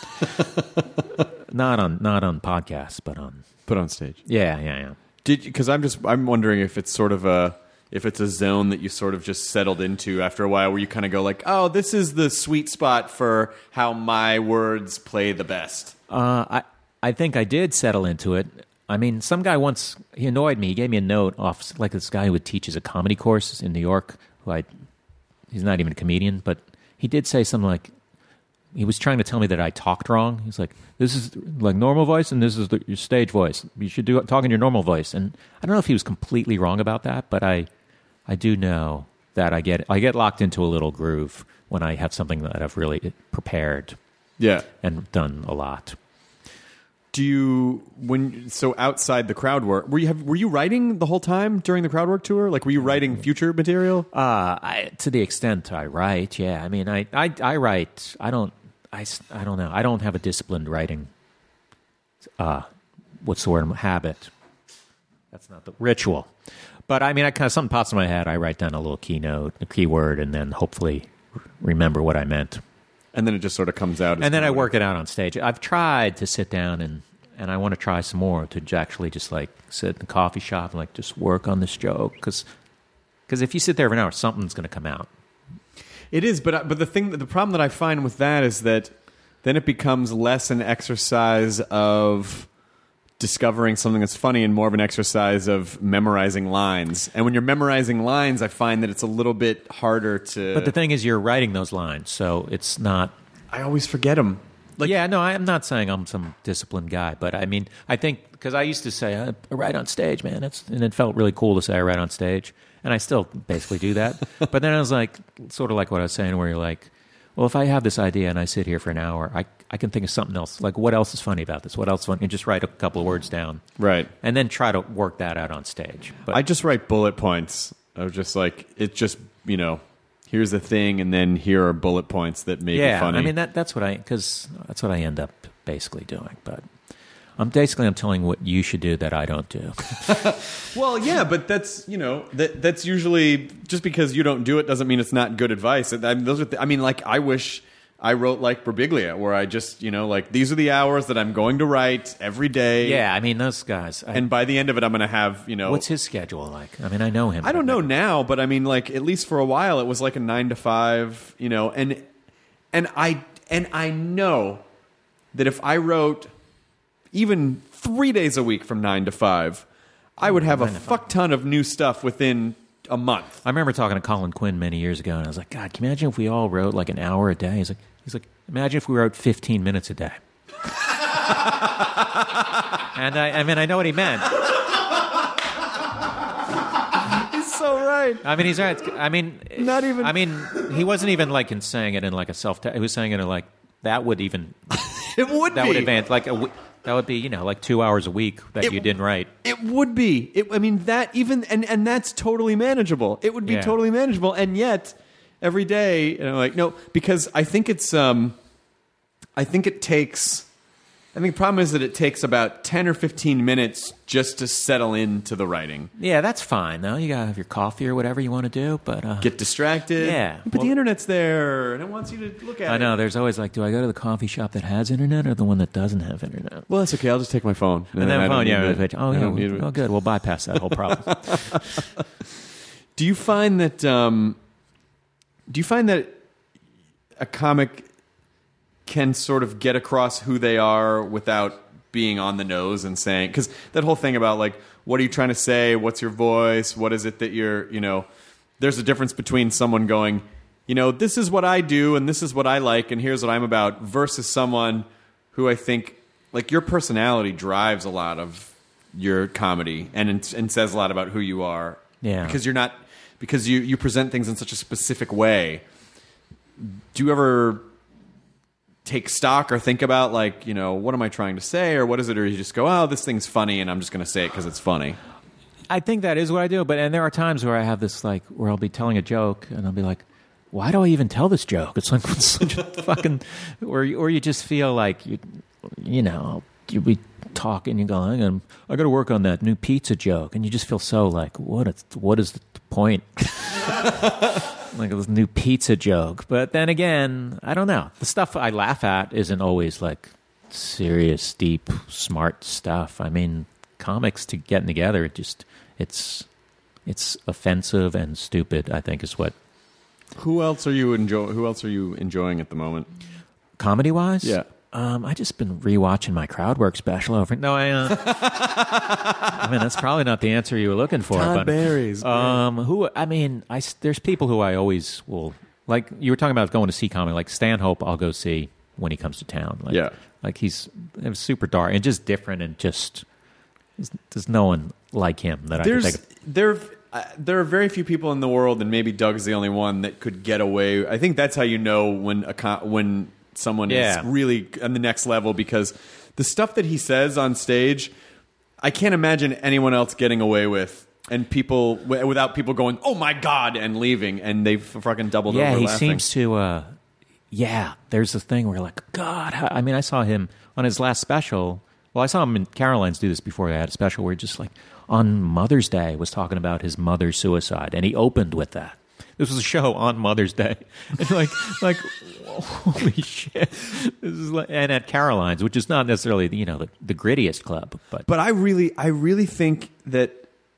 not on podcasts, but on stage. Yeah. Because I'm wondering if it's sort of a zone that you sort of just settled into after a while, where you kind of go like, oh, this is the sweet spot for how my words play the best. I think I did settle into it. I mean, some guy once, he annoyed me. He gave me a note off, like this guy who teaches a comedy course in New York, he's not even a comedian, but he did say something like, he was trying to tell me that I talked wrong. He's like, this is like normal voice and this is your stage voice. You should talk in your normal voice. And I don't know if he was completely wrong about that, but I do know that I get locked into a little groove when I have something that I've really prepared and done a lot. Do you outside the crowd work, were you writing the whole time during the crowd work tour? Like, were you writing future material? To the extent I write, yeah. I mean, I write. I don't know. I don't have a disciplined writing. What's the word? Habit. That's not the ritual. But I mean, I kind of something pops in my head. I write down a little keynote, a keyword, and then hopefully remember what I meant. And then it just sort of comes out. And then I work it out on stage. I've tried to sit down and I want to try some more to actually just like sit in a coffee shop and like just work on this joke. Because if you sit there for an hour, something's going to come out. It is, but the problem that I find with that is that then it becomes less an exercise of discovering something that's funny and more of an exercise of memorizing lines. And when you're memorizing lines, I find that it's a little bit harder to... But the thing is, you're writing those lines, so it's not... I always forget them. I'm not saying I'm some disciplined guy, but I mean, I think, because I used to say, I write on stage, man, and it felt really cool to say I write on stage, and I still basically do that. But then I was like, sort of like what I was saying, where you're like, well, if I have this idea and I sit here for an hour, I can think of something else. Like, what else is funny about this? What else is funny? And just write a couple of words down. Right. And then try to work that out on stage. But I just write bullet points. I was just like, it's just, here's the thing, and then here are bullet points that make it funny. I mean, that's what I end up basically doing. But I'm telling what you should do that I don't do. Well, yeah, but that's that's usually just because you don't do it doesn't mean it's not good advice. I wish I wrote like Birbiglia, where I just, like these are the hours that I'm going to write every day. Yeah, I mean, those guys. And by the end of it, I'm going to have, What's his schedule like? I mean, I know him. I don't know now, but I mean, like, at least for a while, it was like a 9 to 5, and I know that if I wrote even 3 days a week from 9 to 5, I would have a fuck ton of new stuff within a month. I remember talking to Colin Quinn many years ago, and I was like, God, can you imagine if we all wrote like an hour a day? He's like, imagine if we wrote 15 minutes a day. And I mean, I know what he meant. He's so right. I mean, he's right. I mean, not even. I mean, he wasn't even like saying it in like a self. He was saying it in like that would even. It would. That would advance like that would be like 2 hours a week that you didn't write. It would be. I mean, that even and that's totally manageable. It would be totally manageable, and yet every day, no, because I think it's. I think it takes. I think the problem is that it takes about 10 or 15 minutes just to settle into the writing. Yeah, that's fine, though. You got to have your coffee or whatever you want to do, but... Get distracted. Yeah. But the internet's there, and it wants you to look at it. I know. There's always like, do I go to the coffee shop that has internet or the one that doesn't have internet? Well, that's okay. I'll just take my phone. And then phone, oh, good. We'll bypass that whole problem. Do you find that... a comic can sort of get across who they are without being on the nose and saying, because that whole thing about like, what are you trying to say? What's your voice? What is it that you're, there's a difference between someone going, this is what I do and this is what I like and here's what I'm about, versus someone who I think like your personality drives a lot of your comedy and says a lot about who you are. Yeah. Because you present things in such a specific way. Do you ever take stock or think about like, what am I trying to say or what is it? Or you just go, oh, this thing's funny and I'm just going to say it because it's funny. I think that is what I do. And there are times where I have this like, where I'll be telling a joke and I'll be like, why do I even tell this joke? It's like such a fucking, or you just feel like, you be talking, you go, I got to work on that new pizza joke. And you just feel so like, what is the point? Like this new pizza joke. But then again, I don't know. The stuff I laugh at isn't always like serious, deep, smart stuff. I mean, comics getting together, it's offensive and stupid, I think is what. Who else are you enjoying at the moment? Comedy wise? Yeah. I just been rewatching my Crowdwork special over. No, I mean that's probably not the answer you were looking for. Todd Barry's. There's people who I always will like. You were talking about going to see comedy, like Stanhope. I'll go see when he comes to town. Like he's super dark and just different, and just there's no one like him that I can think of. There are very few people in the world, and maybe Doug's the only one that could get away. I think that's how you know when someone is really on the next level, because the stuff that he says on stage, I can't imagine anyone else getting away with, and people without people going, "Oh my God," and leaving, and they've fucking doubled over. Yeah, he laughing. seems to. There's a thing where you're like, God. I mean, I saw him on his last special. Well, I saw him in Caroline's do this before. They had a special where he just like on Mother's Day was talking about his mother's suicide, and he opened with that. This was a show on Mother's Day, and like holy shit! This is and at Caroline's, which is not necessarily the grittiest club, but I really think that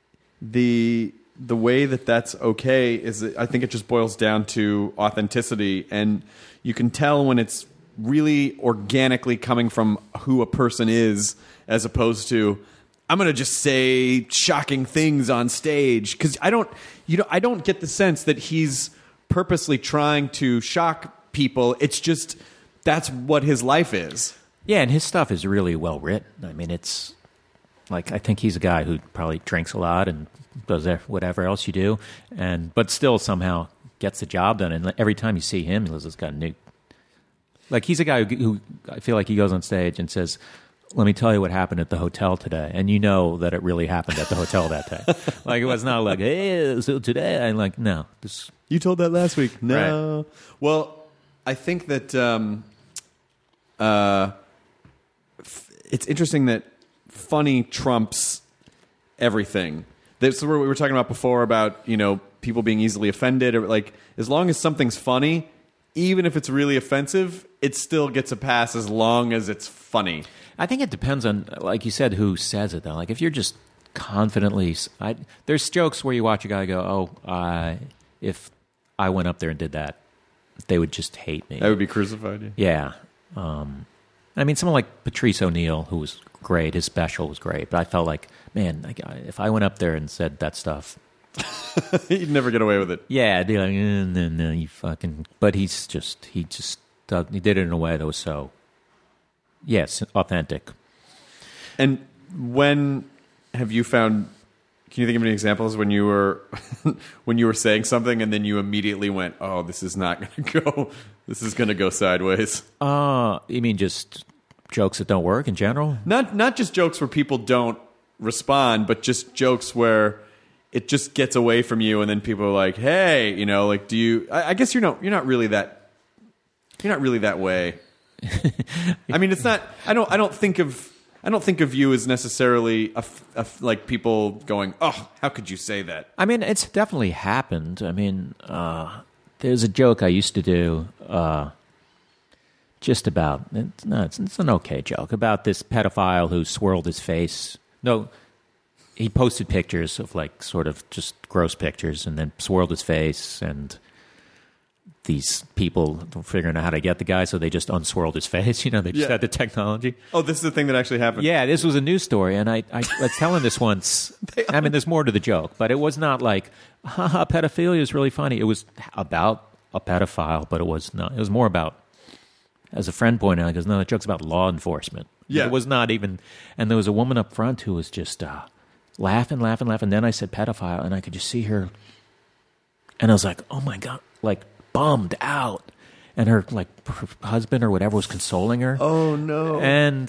the way that's okay is that I think it just boils down to authenticity, and you can tell when it's really organically coming from who a person is, as opposed to I'm going to just say shocking things on stage, because I don't get the sense that he's purposely trying to shock people. It's just that's what his life is. Yeah, and his stuff is really well written. I mean, it's like I think he's a guy who probably drinks a lot and does whatever else you do, but still somehow gets the job done. And every time you see him, he's got a new. Like he's a guy who I feel like he goes on stage and says, "Let me tell you what happened at the hotel today," and you know that it really happened at the hotel that day. Like it was not like, "Hey, so today," I'm like, "No, this." You told that last week. No. Right. Well, I think that it's interesting that funny trumps everything. That's what we were talking about before about people being easily offended, or like as long as something's funny, even if it's really offensive, it still gets a pass as long as it's funny. I think it depends on, like you said, who says it, though. Like, if you're just confidently... there's jokes where you watch a guy go, if I went up there and did that, they would just hate me. That would be crucified. Yeah. I mean, someone like Patrice O'Neill, who was great, his special was great, but I felt like, man, if I went up there and said that stuff... You'd never get away with it. Yeah, I'd be like, no, you fucking... But he did it in a way that was so... Yes, authentic. And when have you found? Can you think of any examples when you were saying something and then you immediately went, "Oh, this is not going to go. This is going to go sideways." You mean just jokes that don't work in general? Not just jokes where people don't respond, but just jokes where it just gets away from you, and then people are like, "Hey, like, do you?" I guess you're not really that way. I mean, it's not. I don't think of you as necessarily like people going, "Oh, how could you say that?" I mean, it's definitely happened. I mean, there's a joke I used to do, just about. It's an okay joke about this pedophile who swirled his face. No, he posted pictures of like sort of just gross pictures, and then swirled his face and. These people figuring out how to get the guy, so they just unswirled his face. They just had the technology. Oh, this is the thing that actually happened? Yeah, this was a news story, and I was telling this once. I mean, there's more to the joke, but it was not like, haha, pedophilia is really funny. It was about a pedophile, but it was not. It was more about, as a friend pointed out, he goes, no, the joke's about law enforcement. Yeah. It was not even, and there was a woman up front who was just laughing. Then I said pedophile, and I could just see her, and I was like, oh my God, like, bummed out, and her husband or whatever was consoling her. Oh no! And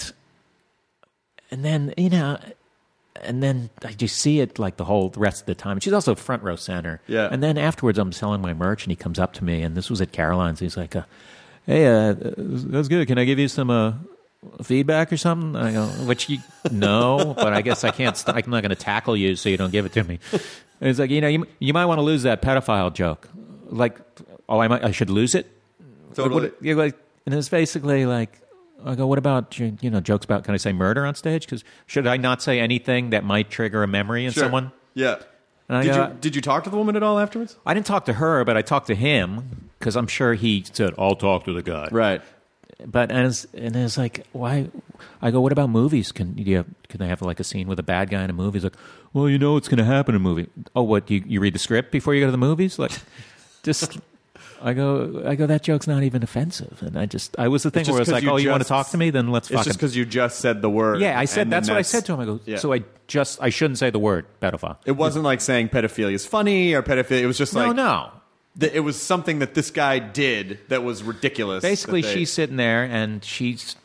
then and then I just see it like the rest of the time. She's also front row center. Yeah. And then afterwards, I'm selling my merch, and he comes up to me, and this was at Caroline's. He's like, "Hey, that's good. Can I give you some feedback or something?" I go, no, but I guess I can't. I'm not going to tackle you, so you don't give it to me. And he's like, you might want to lose that pedophile joke. Like. Oh, I should lose it? Totally. And it's basically like, I go, what about, jokes about, can I say murder on stage? Because should I not say anything that might trigger a memory in someone? Yeah. Did you talk to the woman at all afterwards? I didn't talk to her, but I talked to him, because I'm sure he said, I'll talk to the guy. Right. But, and it's like, why? I go, what about movies? Can they have like a scene with a bad guy in a movie? He's like, well, it's going to happen in a movie. Oh, what, you read the script before you go to the movies? Like, just... I go. That joke's not even offensive, and I was the thing where it's like, oh, you want to talk to me? Then let's. It's just because you just said the word. Yeah, I said that's what I said to him. I go. Yeah. So I shouldn't say the word pedophile. It wasn't like saying pedophilia is funny or pedophilia. It was just like no. It was something that this guy did that was ridiculous. Basically, she's sitting there and she's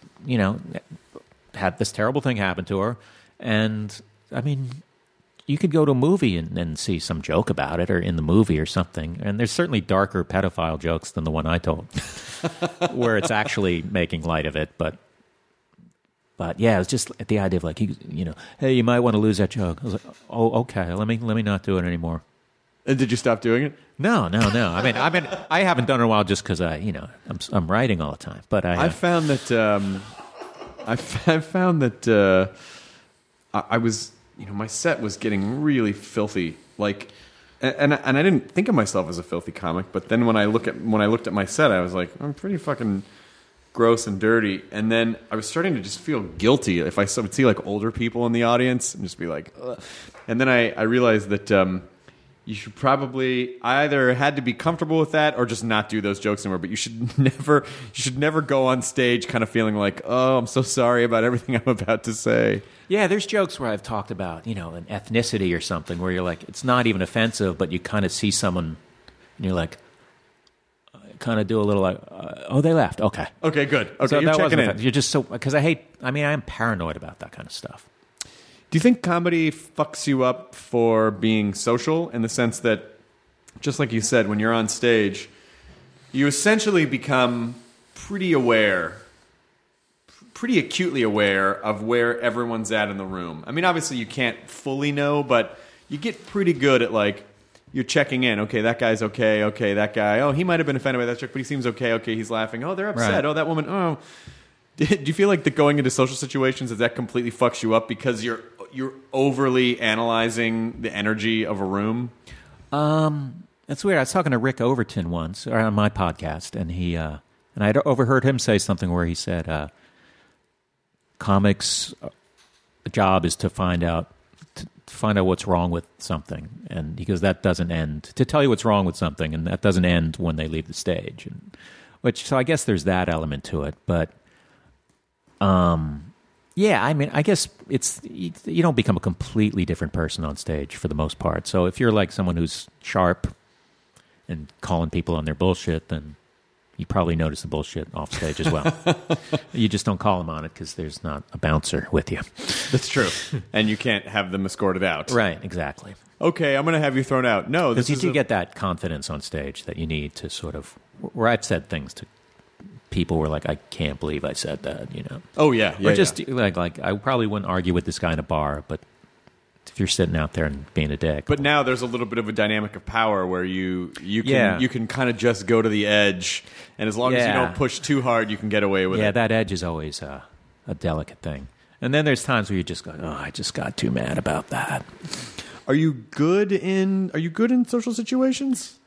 had this terrible thing happen to her, and I mean. You could go to a movie and see some joke about it, or in the movie or something. And there's certainly darker pedophile jokes than the one I told, where it's actually making light of it. But yeah, it was just the idea of like, hey, you might want to lose that joke. I was like, oh, okay, let me not do it anymore. And did you stop doing it? No. I mean, I haven't done it in a while just because I'm writing all the time. But I found that I was. My set was getting really filthy, like, and I didn't think of myself as a filthy comic. But then when I looked at my set, I was like, I'm pretty fucking gross and dirty. And then I was starting to just feel guilty if I would see like older people in the audience and just be like, ugh. And then I realized that you should probably either had to be comfortable with that or just not do those jokes anymore. But you should never go on stage kind of feeling like, oh, I'm so sorry about everything I'm about to say. Yeah, there's jokes where I've talked about, an ethnicity or something where you're like, it's not even offensive, but you kind of see someone and you're like, kind of do a little like, oh, they laughed. Okay. Okay, good. Okay, so you're checking in. Offensive. You're just so, because I am paranoid about that kind of stuff. Do you think comedy fucks you up for being social in the sense that, just like you said, when you're on stage, you essentially become pretty acutely aware of where everyone's at in the room? I mean, obviously you can't fully know, but you get pretty good at like, you're checking in. Okay, that guy's okay. Okay, that guy. Oh, he might have been offended by that joke, but he seems okay. Okay, he's laughing. Oh, they're upset. Right. Oh, that woman. Oh, do you feel like that going into social situations that completely fucks you up because you're overly analyzing the energy of a room? That's weird. I was talking to Rick Overton once on my podcast, and he and I overheard him say something where he said, "Comics' job is to find out what's wrong with something," and because that doesn't end to tell you what's wrong with something, and that doesn't end when they leave the stage. So I guess there's that element to it, but yeah, I mean, I guess you don't become a completely different person on stage for the most part. So if you're like someone who's sharp and calling people on their bullshit, then you probably notice the bullshit off stage as well. You just don't call them on it because there's not a bouncer with you. That's true. And you can't have them escorted out. Right, exactly. Okay, I'm going to have you thrown out. No, because you do get that confidence on stage that you need to sort of, where I've said things to people who are like, I can't believe I said that, you know. Oh, yeah. Or just like I probably wouldn't argue with this guy in a bar, but if you're sitting out there and being a dick. But now there's a little bit of a dynamic of power where you can kind of just go to the edge, and as long as you don't push too hard, you can get away with it. Yeah, that edge is always a delicate thing. And then there's times where you just go, oh, I just got too mad about that. Are you good in social situations?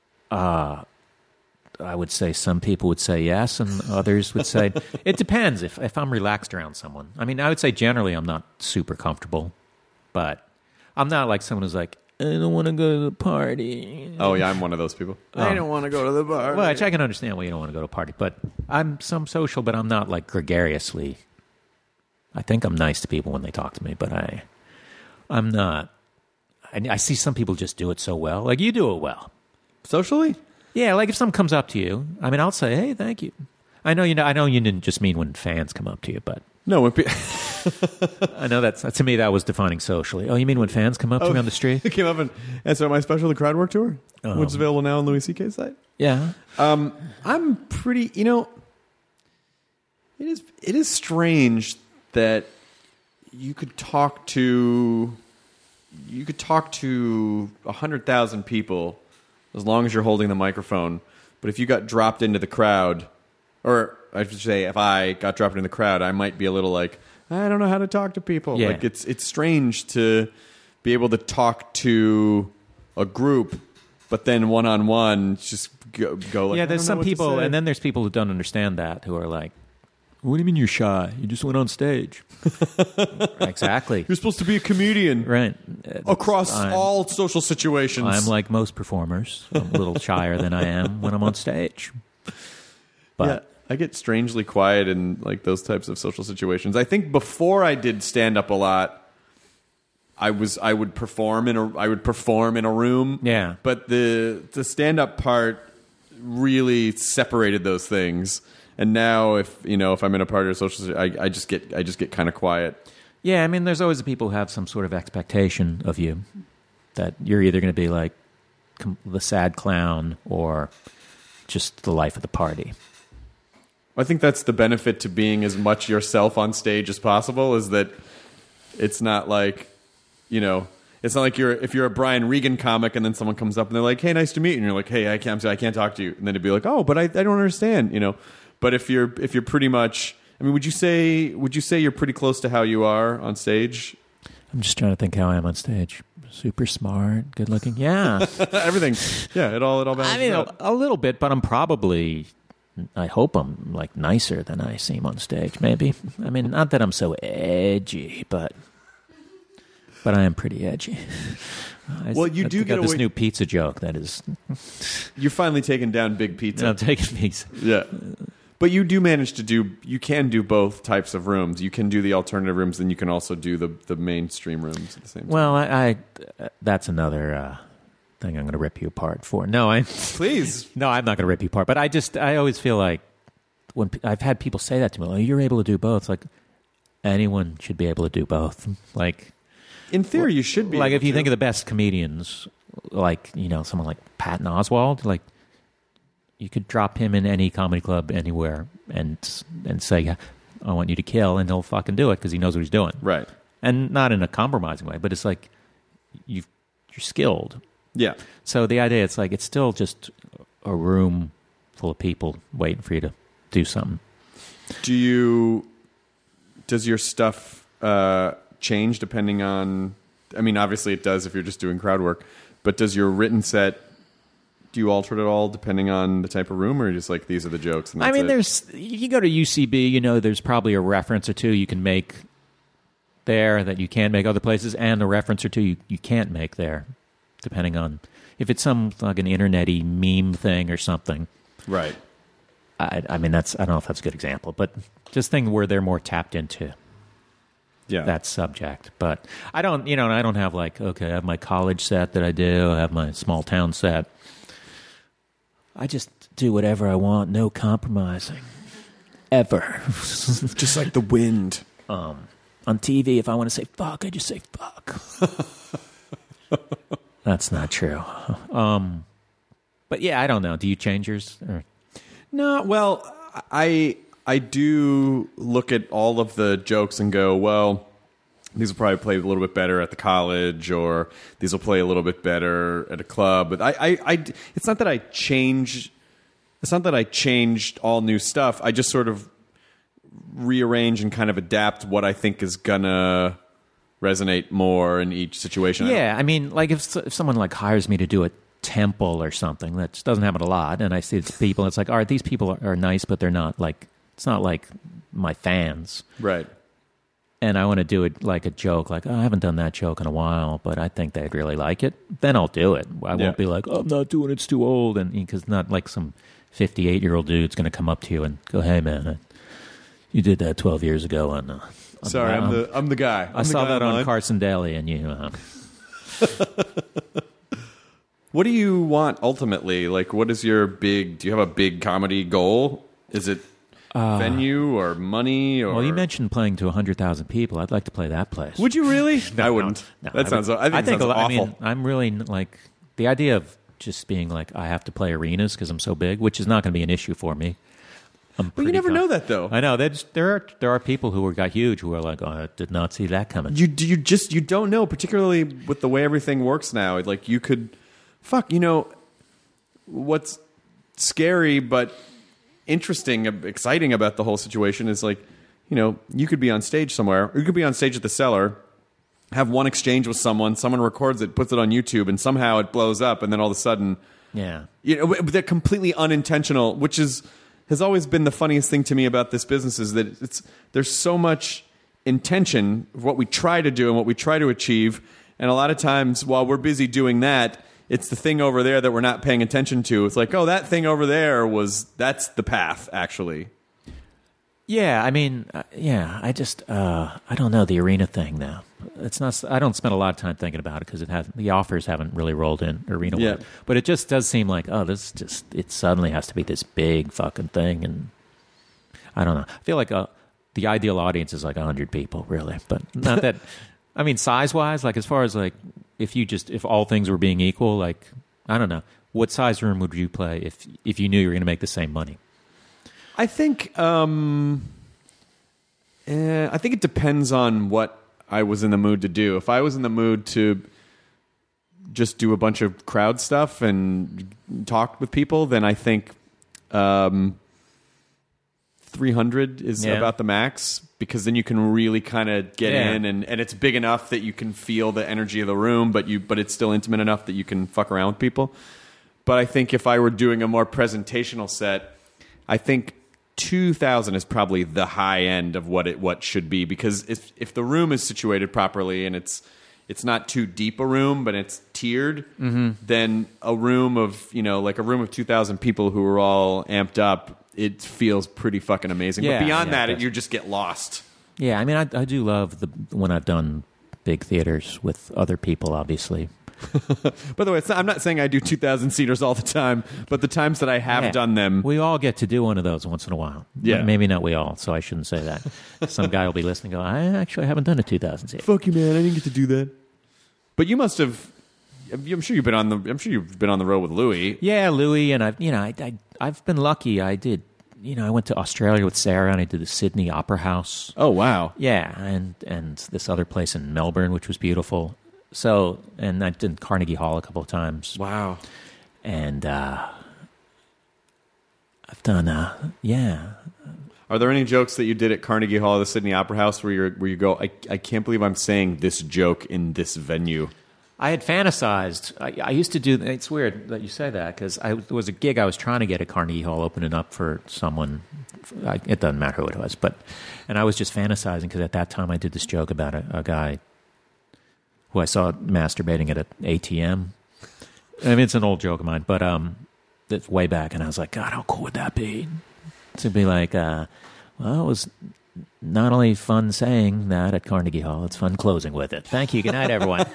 I would say some people would say yes, and others would say it depends. If I'm relaxed around someone, I mean, I would say generally I'm not super comfortable, but I'm not like someone who's like, I don't want to go to the party. Oh yeah, I'm one of those people. I don't want to go to the party. Well, I can understand why you don't want to go to a party, but I'm some social, but I'm not like gregariously. I think I'm nice to people when they talk to me, but I'm not. I see some people just do it so well. Like you do it well socially. Yeah, like if someone comes up to you, I mean, I'll say, "Hey, thank you." I know you didn't just mean when fans come up to you, but no, I know to me that was defining socially. Oh, you mean when fans come up to me on the street? They came up and so my special, the Crowd Work Tour, which is available now on Louis C.K.'s site. Yeah, I'm pretty. You know, it is strange that you could talk to 100,000 people as long as you're holding the microphone. But if you got dropped into the crowd, or I should say, if I got dropped into the crowd, I might be a little like, I don't know how to talk to people. Yeah. Like it's strange to be able to talk to a group, but then one-on-one just go like, yeah. There's some people, and then there's people who don't understand that, who are like, what do you mean you're shy? You just went on stage. Exactly. You're supposed to be a comedian. Right. Across all social situations. I'm like most performers. I'm a little shyer than I am when I'm on stage. But yeah, I get strangely quiet in like those types of social situations. I think before I did stand up a lot, I would perform in a room. Yeah. But the stand up part really separated those things. And now, if I'm in a party or social, I just get kind of quiet. Yeah, I mean, there's always people who have some sort of expectation of you that you're either going to be like the sad clown or just the life of the party. I think that's the benefit to being as much yourself on stage as possible. Is that it's not like, it's not like if you're a Brian Regan comic and then someone comes up and they're like, "Hey, nice to meet you," and you're like, "Hey, I can't talk to you," and then it'd be like, "Oh, but I don't understand," But if you're pretty much, I mean, would you say you're pretty close to how you are on stage? I'm just trying to think how I am on stage. Super smart, good looking. Yeah, everything. Yeah, it all balances. I mean, out. a little bit, but I'm probably. I hope I'm like nicer than I seem on stage. Maybe. I mean, not that I'm so edgy, but I am pretty edgy. Well, you do get this new pizza joke that is. You're finally taking down Big Pizza. I'm taking pizza. Yeah. But you do manage to you can do both types of rooms. You can do the alternative rooms, and you can also do the mainstream rooms at the same time. Well, I that's another thing I'm going to rip you apart for. No, please. No, I'm not going to rip you apart. But I always feel like when I've had people say that to me, you're able to do both. It's like anyone should be able to do both. Like in theory, you should be. Like if you think of the best comedians, like someone like Patton Oswalt, like. You could drop him in any comedy club anywhere and say, I want you to kill, and he'll fucking do it because he knows what he's doing. Right. And not in a compromising way, but it's like you're skilled. Yeah. So the idea, it's like it's still just a room full of people waiting for you to do something. Does your stuff change depending on? I mean, obviously it does if you're just doing crowd work. But does your written set? Do you alter it at all depending on the type of room, or just like these are the jokes? And that's it? You go to UCB, there's probably a reference or two you can make there that you can't make other places, and a reference or two you can't make there, depending on if it's some like an internet-y meme thing or something. Right. I mean, I don't know if that's a good example, but just thing where they're more tapped into that subject. But I don't, I don't have like, okay, I have my college set that I do, I have my small town set. I just do whatever I want, no compromising. Ever. Just like the wind. On TV, if I want to say fuck, I just say fuck. That's not true. But yeah, I don't know. Do you change yours? Or? No, well, I do look at all of the jokes and go, well, these will probably play a little bit better at the college, or these will play a little bit better at a club. But it's not that I change. It's not that I changed all new stuff. I just sort of rearrange and kind of adapt what I think is gonna resonate more in each situation. Yeah, I mean, like if someone like hires me to do a temple or something, that just doesn't happen a lot, and I see it's people. It's like, all right, these people are nice, but they're not like. It's not like my fans, right? And I want to do it like a joke, like, oh, I haven't done that joke in a while, but I think they'd really like it. Then I'll do it. I won't be like, oh, I'm not doing it, it's too old. And because not like some 58-year-old dude's going to come up to you and go, hey, man, you did that 12 years ago. Sorry, I'm the guy. I saw that on Carson Daly, and you. What do you want ultimately? Like, what is your big? Do you have a big comedy goal? Is it venue or money? Or? Well, you mentioned playing to 100,000 people. I'd like to play that place. Would you really? No, I wouldn't. No, that sounds. I think sounds awful. I mean, I'm really like the idea of just being like I have to play arenas because I'm so big, which is not going to be an issue for me. But you never know that, though. I know. There are people who got huge who are like, oh, I did not see that coming. You don't know, particularly with the way everything works now. Like you could, what's scary but interesting, exciting about the whole situation is like, you could be on stage somewhere, or you could be on stage at the Cellar, have one exchange with someone records it, puts it on YouTube, and somehow it blows up, and then all of a sudden, they're completely unintentional, which has always been the funniest thing to me about this business is that there's so much intention of what we try to do and what we try to achieve, and a lot of times while we're busy doing that, it's the thing over there that we're not paying attention to. It's like, oh, that thing over there that's the path, actually. Yeah, I mean, I just, I don't know the arena thing now. It's not. I don't spend a lot of time thinking about it because the offers haven't really rolled in arena. Yeah. But it just does seem like, it suddenly has to be this big fucking thing, and I don't know. I feel like the ideal audience is like 100 people, really, but not that. I mean, size wise, like as far as like if all things were being equal, like I don't know, what size room would you play if you knew you were going to make the same money? I think it depends on what I was in the mood to do. If I was in the mood to just do a bunch of crowd stuff and talk with people, then I think 300 is about the max, because then you can really kind of get in and it's big enough that you can feel the energy of the room, but it's still intimate enough that you can fuck around with people. But I think if I were doing a more presentational set, I think 2,000 is probably the high end of what should be, because if the room is situated properly and it's not too deep a room, but it's tiered, then a room of like a room of 2,000 people who are all amped up, it feels pretty fucking amazing. But beyond that, you just get lost. Yeah, I mean, I do love when I've done big theaters with other people, obviously. By the way, I'm not saying I do 2,000 seaters all the time, but the times that I have done them, we all get to do one of those once in a while. Yeah, maybe not we all, so I shouldn't say that. Some guy will be listening, and go, I actually haven't done a 2,000 seater. Fuck you, man! I didn't get to do that. But you must have. I'm sure you've been on the road with Louis. Yeah, Louis, and I've been lucky. I did. I went to Australia with Sarah, and I did the Sydney Opera House. Oh wow! Yeah, and this other place in Melbourne, which was beautiful. So, and I did Carnegie Hall a couple of times. Wow. And I've done, Are there any jokes that you did at Carnegie Hall, the Sydney Opera House, where you go, I can't believe I'm saying this joke in this venue? I had fantasized. I used to do. It's weird that you say that because there was a gig I was trying to get at Carnegie Hall opening up for someone. It doesn't matter who it was, and I was just fantasizing because at that time I did this joke about a guy who I saw masturbating at an ATM. I mean, it's an old joke of mine, but it's way back, and I was like, God, how cool would that be? To be like, well, it was not only fun saying that at Carnegie Hall, it's fun closing with it. Thank you. Good night, everyone.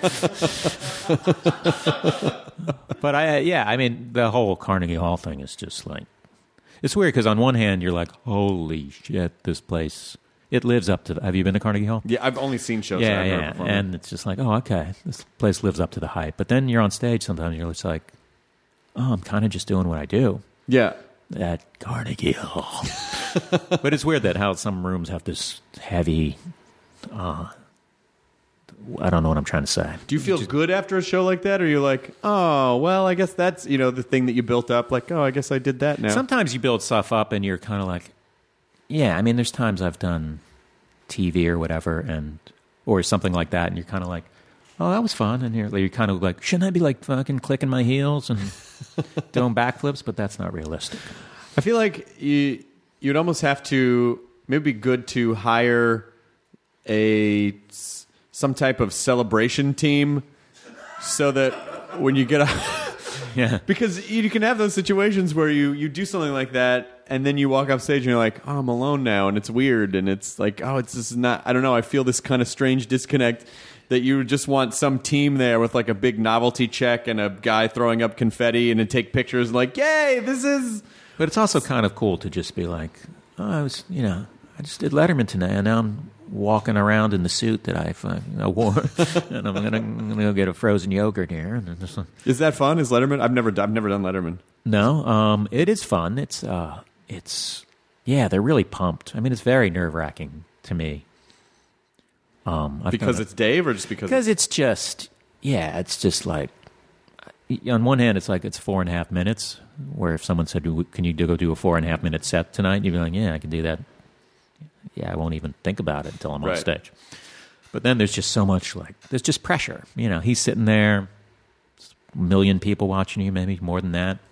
But I mean, the whole Carnegie Hall thing is just like, it's weird because on one hand, you're like, holy shit, this place, it lives up to, have you been to Carnegie Hall? Yeah, I've only seen shows. Yeah. And it's just like, oh, okay, this place lives up to the hype. But then you're on stage sometimes, you're just like, oh, I'm kind of just doing what I do. Yeah. At Carnegie Hall. But it's weird that how some rooms have this heavy, I don't know what I'm trying to say. Do you feel good after a show like that? Or you're like, oh, well, I guess that's, the thing that you built up. Like, oh, I guess I did that now. Sometimes you build stuff up and you're kind of like, yeah, I mean, there's times I've done TV or whatever or something like that. And you're kind of like, oh, that was fun. And you're kind of like, shouldn't I be like fucking clicking my heels and doing backflips? But that's not realistic. I feel like you'd almost have to maybe be good to hire some type of celebration team so that when you get yeah, because you can have those situations where you do something like that and then you walk off stage and you're like, oh, I'm alone now, and it's weird, and it's like, oh, it's just not, I don't know, I feel this kind of strange disconnect that you just want some team there with like a big novelty check and a guy throwing up confetti and then take pictures and like, yay, this is. But it's also kind of cool to just be like, oh, I just did Letterman tonight, and now I'm walking around in the suit that I wore, and I'm gonna go get a frozen yogurt here. And just, is that fun? Is Letterman? I've never done Letterman. No, it is fun. It's they're really pumped. I mean, it's very nerve-wracking to me. Because it's Dave, or just because it's just it's just like, on one hand, it's like it's 4.5 minutes. Where if someone said, "Can you go do a 4.5 minute set tonight?" You'd be like, "Yeah, I can do that." Yeah, I won't even think about it until I'm on stage. But then there's just so much there's just pressure. He's sitting there, 1 million people watching you, maybe more than that,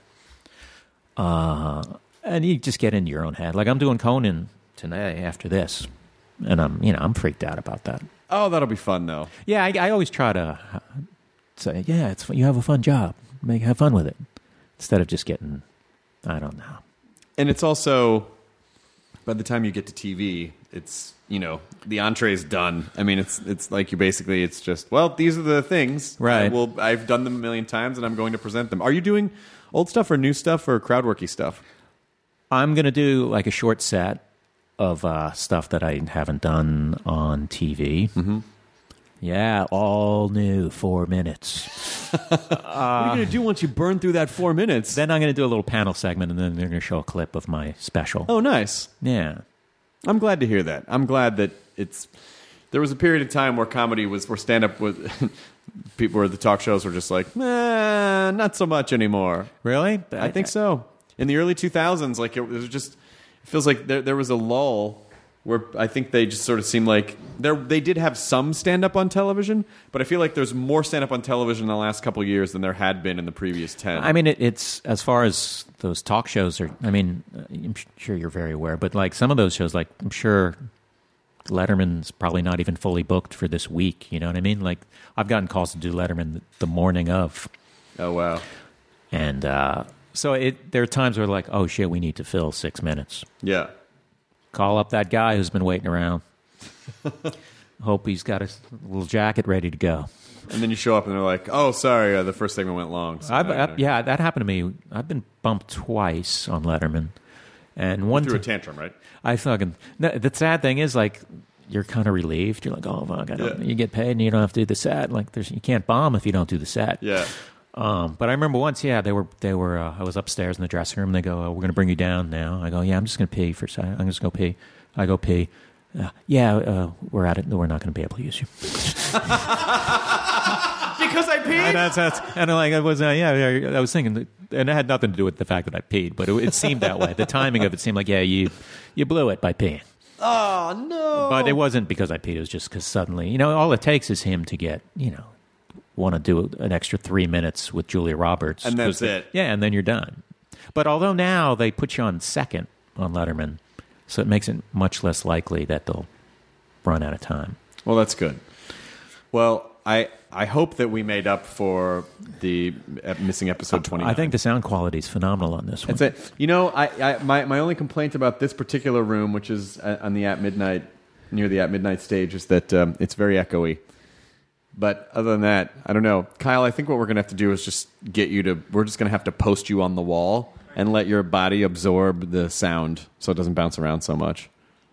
and you just get into your own head. Like I'm doing Conan today after this, and I'm freaked out about that. Oh, that'll be fun though. Yeah, I always try to say, yeah, it's you have a fun job, have fun with it. Instead of just getting, I don't know. And it's also, by the time you get to TV, it's, the entree's done. I mean, it's like it's just, well, these are the things. Right. I've done them a million times and I'm going to present them. Are you doing old stuff or new stuff or crowd-worky stuff? I'm going to do like a short set of stuff that I haven't done on TV. Mm-hmm. Yeah, all new, 4 minutes. What are you going to do once you burn through that 4 minutes? Then I'm going to do a little panel segment, and then they're going to show a clip of my special. Oh, nice. Yeah. I'm glad to hear that. I'm glad that there was a period of time where comedy where stand-up was, people where the talk shows were just like, not so much anymore. Really? I think so. In the early 2000s, it was just, it feels like there was a lull where I think they just sort of seemed like they did have some stand-up on television, but I feel like there's more stand-up on television in the last couple of years than there had been in the previous 10. I mean, it's as far as those talk shows are, I mean, I'm sure you're very aware, but some of those shows, I'm sure Letterman's probably not even fully booked for this week, you know what I mean? I've gotten calls to do Letterman the morning of. Oh, wow. And so there are times where oh, shit, we need to fill 6 minutes. Yeah. Call up that guy who's been waiting around. Hope he's got a little jacket ready to go. And then you show up and they're like, oh, sorry, the first segment went long. So yeah, that happened to me. I've been bumped twice on Letterman. And one threw a tantrum, right? The sad thing is, you're kind of relieved. You're like, oh, fuck, you get paid and you don't have to do the set. You can't bomb if you don't do the set. Yeah. But I remember once, they were. I was upstairs in the dressing room. And they go, we're going to bring you down now. I go, yeah, I'm just going to pee for a second. I'm just going to pee. I go pee. We're at it. We're not going to be able to use you. Because I peed? That's and like I was I was thinking, and it had nothing to do with the fact that I peed, but it seemed that way. The timing of it seemed like, you blew it by peeing. Oh, no. But it wasn't because I peed. It was just because suddenly, all it takes is him to get, want to do an extra 3 minutes with Julia Roberts. And that's it. Yeah, and then you're done. But although now they put you on second on Letterman, so it makes it much less likely that they'll run out of time. Well, that's good. Well, I hope that we made up for the missing episode 29. I think the sound quality is phenomenal on this one. That's it. My only complaint about this particular room, which is on the At Midnight, near the At Midnight stage, is that it's very echoey. But other than that, I don't know. Kyle, I think what we're going to have to do is just we're just going to have to post you on the wall and let your body absorb the sound so it doesn't bounce around so much.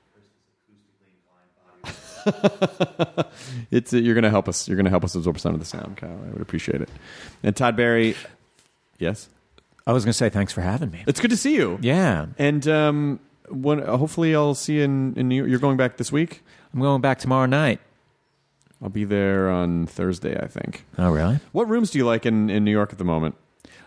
You're going to help us. You're going to help us absorb some of the sound, Kyle. I would appreciate it. And Todd Barry, yes, I was going to say thanks for having me. It's good to see you. Yeah, and hopefully I'll see you in New York. You're going back this week? I'm going back tomorrow night. I'll be there on Thursday, I think. Oh, really? What rooms do you like in New York at the moment?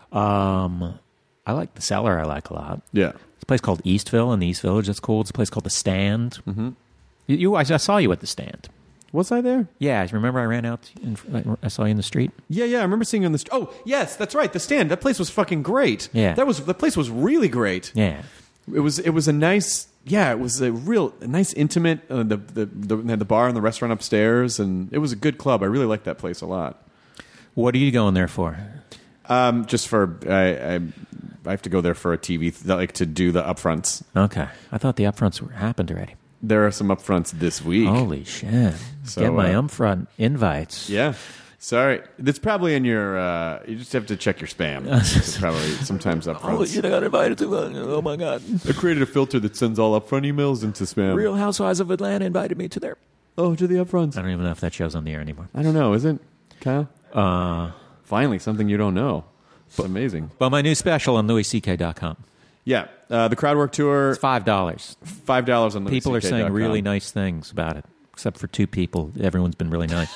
I like the Cellar. I like a lot. Yeah, it's a place called Eastville in the East Village. That's cool. It's a place called the Stand. Mm-hmm. I saw you at the Stand. Was I there? Yeah, remember I ran out I saw you in the street? Yeah, I remember seeing you on the street. Oh, yes, that's right, the Stand. That place was fucking great. Yeah. The place was really great. Yeah. It was a nice, it was a nice intimate, the bar and the restaurant upstairs, and it was a good club. I really liked that place a lot. What are you going there for? Just for, I have to go there for a TV, like to do the upfronts. Okay. I thought the upfronts happened already. There are some upfronts this week. Holy shit. So, get my upfront invites. Yeah. Sorry. It's probably in your, you just have to check your spam. It's probably sometimes upfronts. Holy shit, I got invited to, oh my God. I created a filter that sends all upfront emails into spam. Real Housewives of Atlanta invited me to their... Oh, to the upfronts. I don't even know if that show's on the air anymore. I don't know. Is it, Kyle? Finally, something you don't know. It's amazing. But my new special on LouisCK.com. Yeah. The Crowdwork Tour. It's $5. $5 on LouisCK.com. People are saying really nice things about it. Except for 2 people. Everyone's been really nice.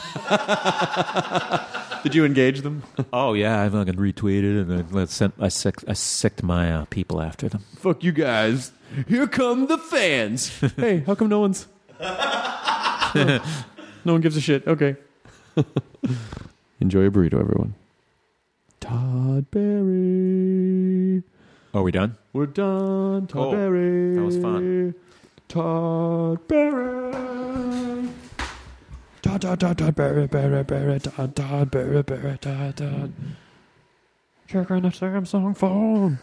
Did you engage them? Oh, yeah. I fucking retweeted and I sicked my people after them. Fuck you guys. Here come the fans. Hey, how come no one's... No one gives a shit. Okay. Enjoy your burrito, everyone. Todd Barry. Oh, are we done? We're done. Todd Cool. Barry. That was fun. Todd Barry. Todd Barry, Todd Barry, Todd. Checking the Samsung phone.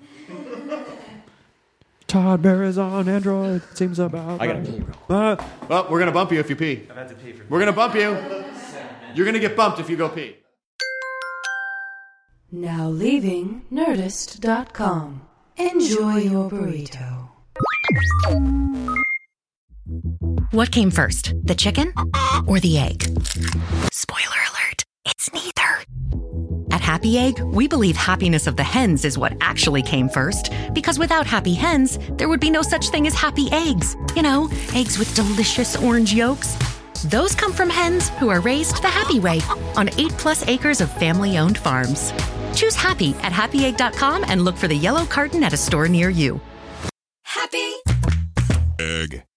Todd Barry's on Android. Seems about I got right. to pee. Well, we're going to bump you if you pee. I've had to pee for We're going to bump you. You're going to get bumped if you go pee. Now leaving Nerdist.com. Enjoy your burrito. What came first, the chicken or the egg? Spoiler alert, it's neither. At Happy Egg, we believe happiness of the hens is what actually came first, because without happy hens, there would be no such thing as happy eggs. You know, eggs with delicious orange yolks. Those come from hens who are raised the happy way on 8+ acres of family-owned farms. Choose happy at happyegg.com and look for the yellow carton at a store near you. Happy Egg.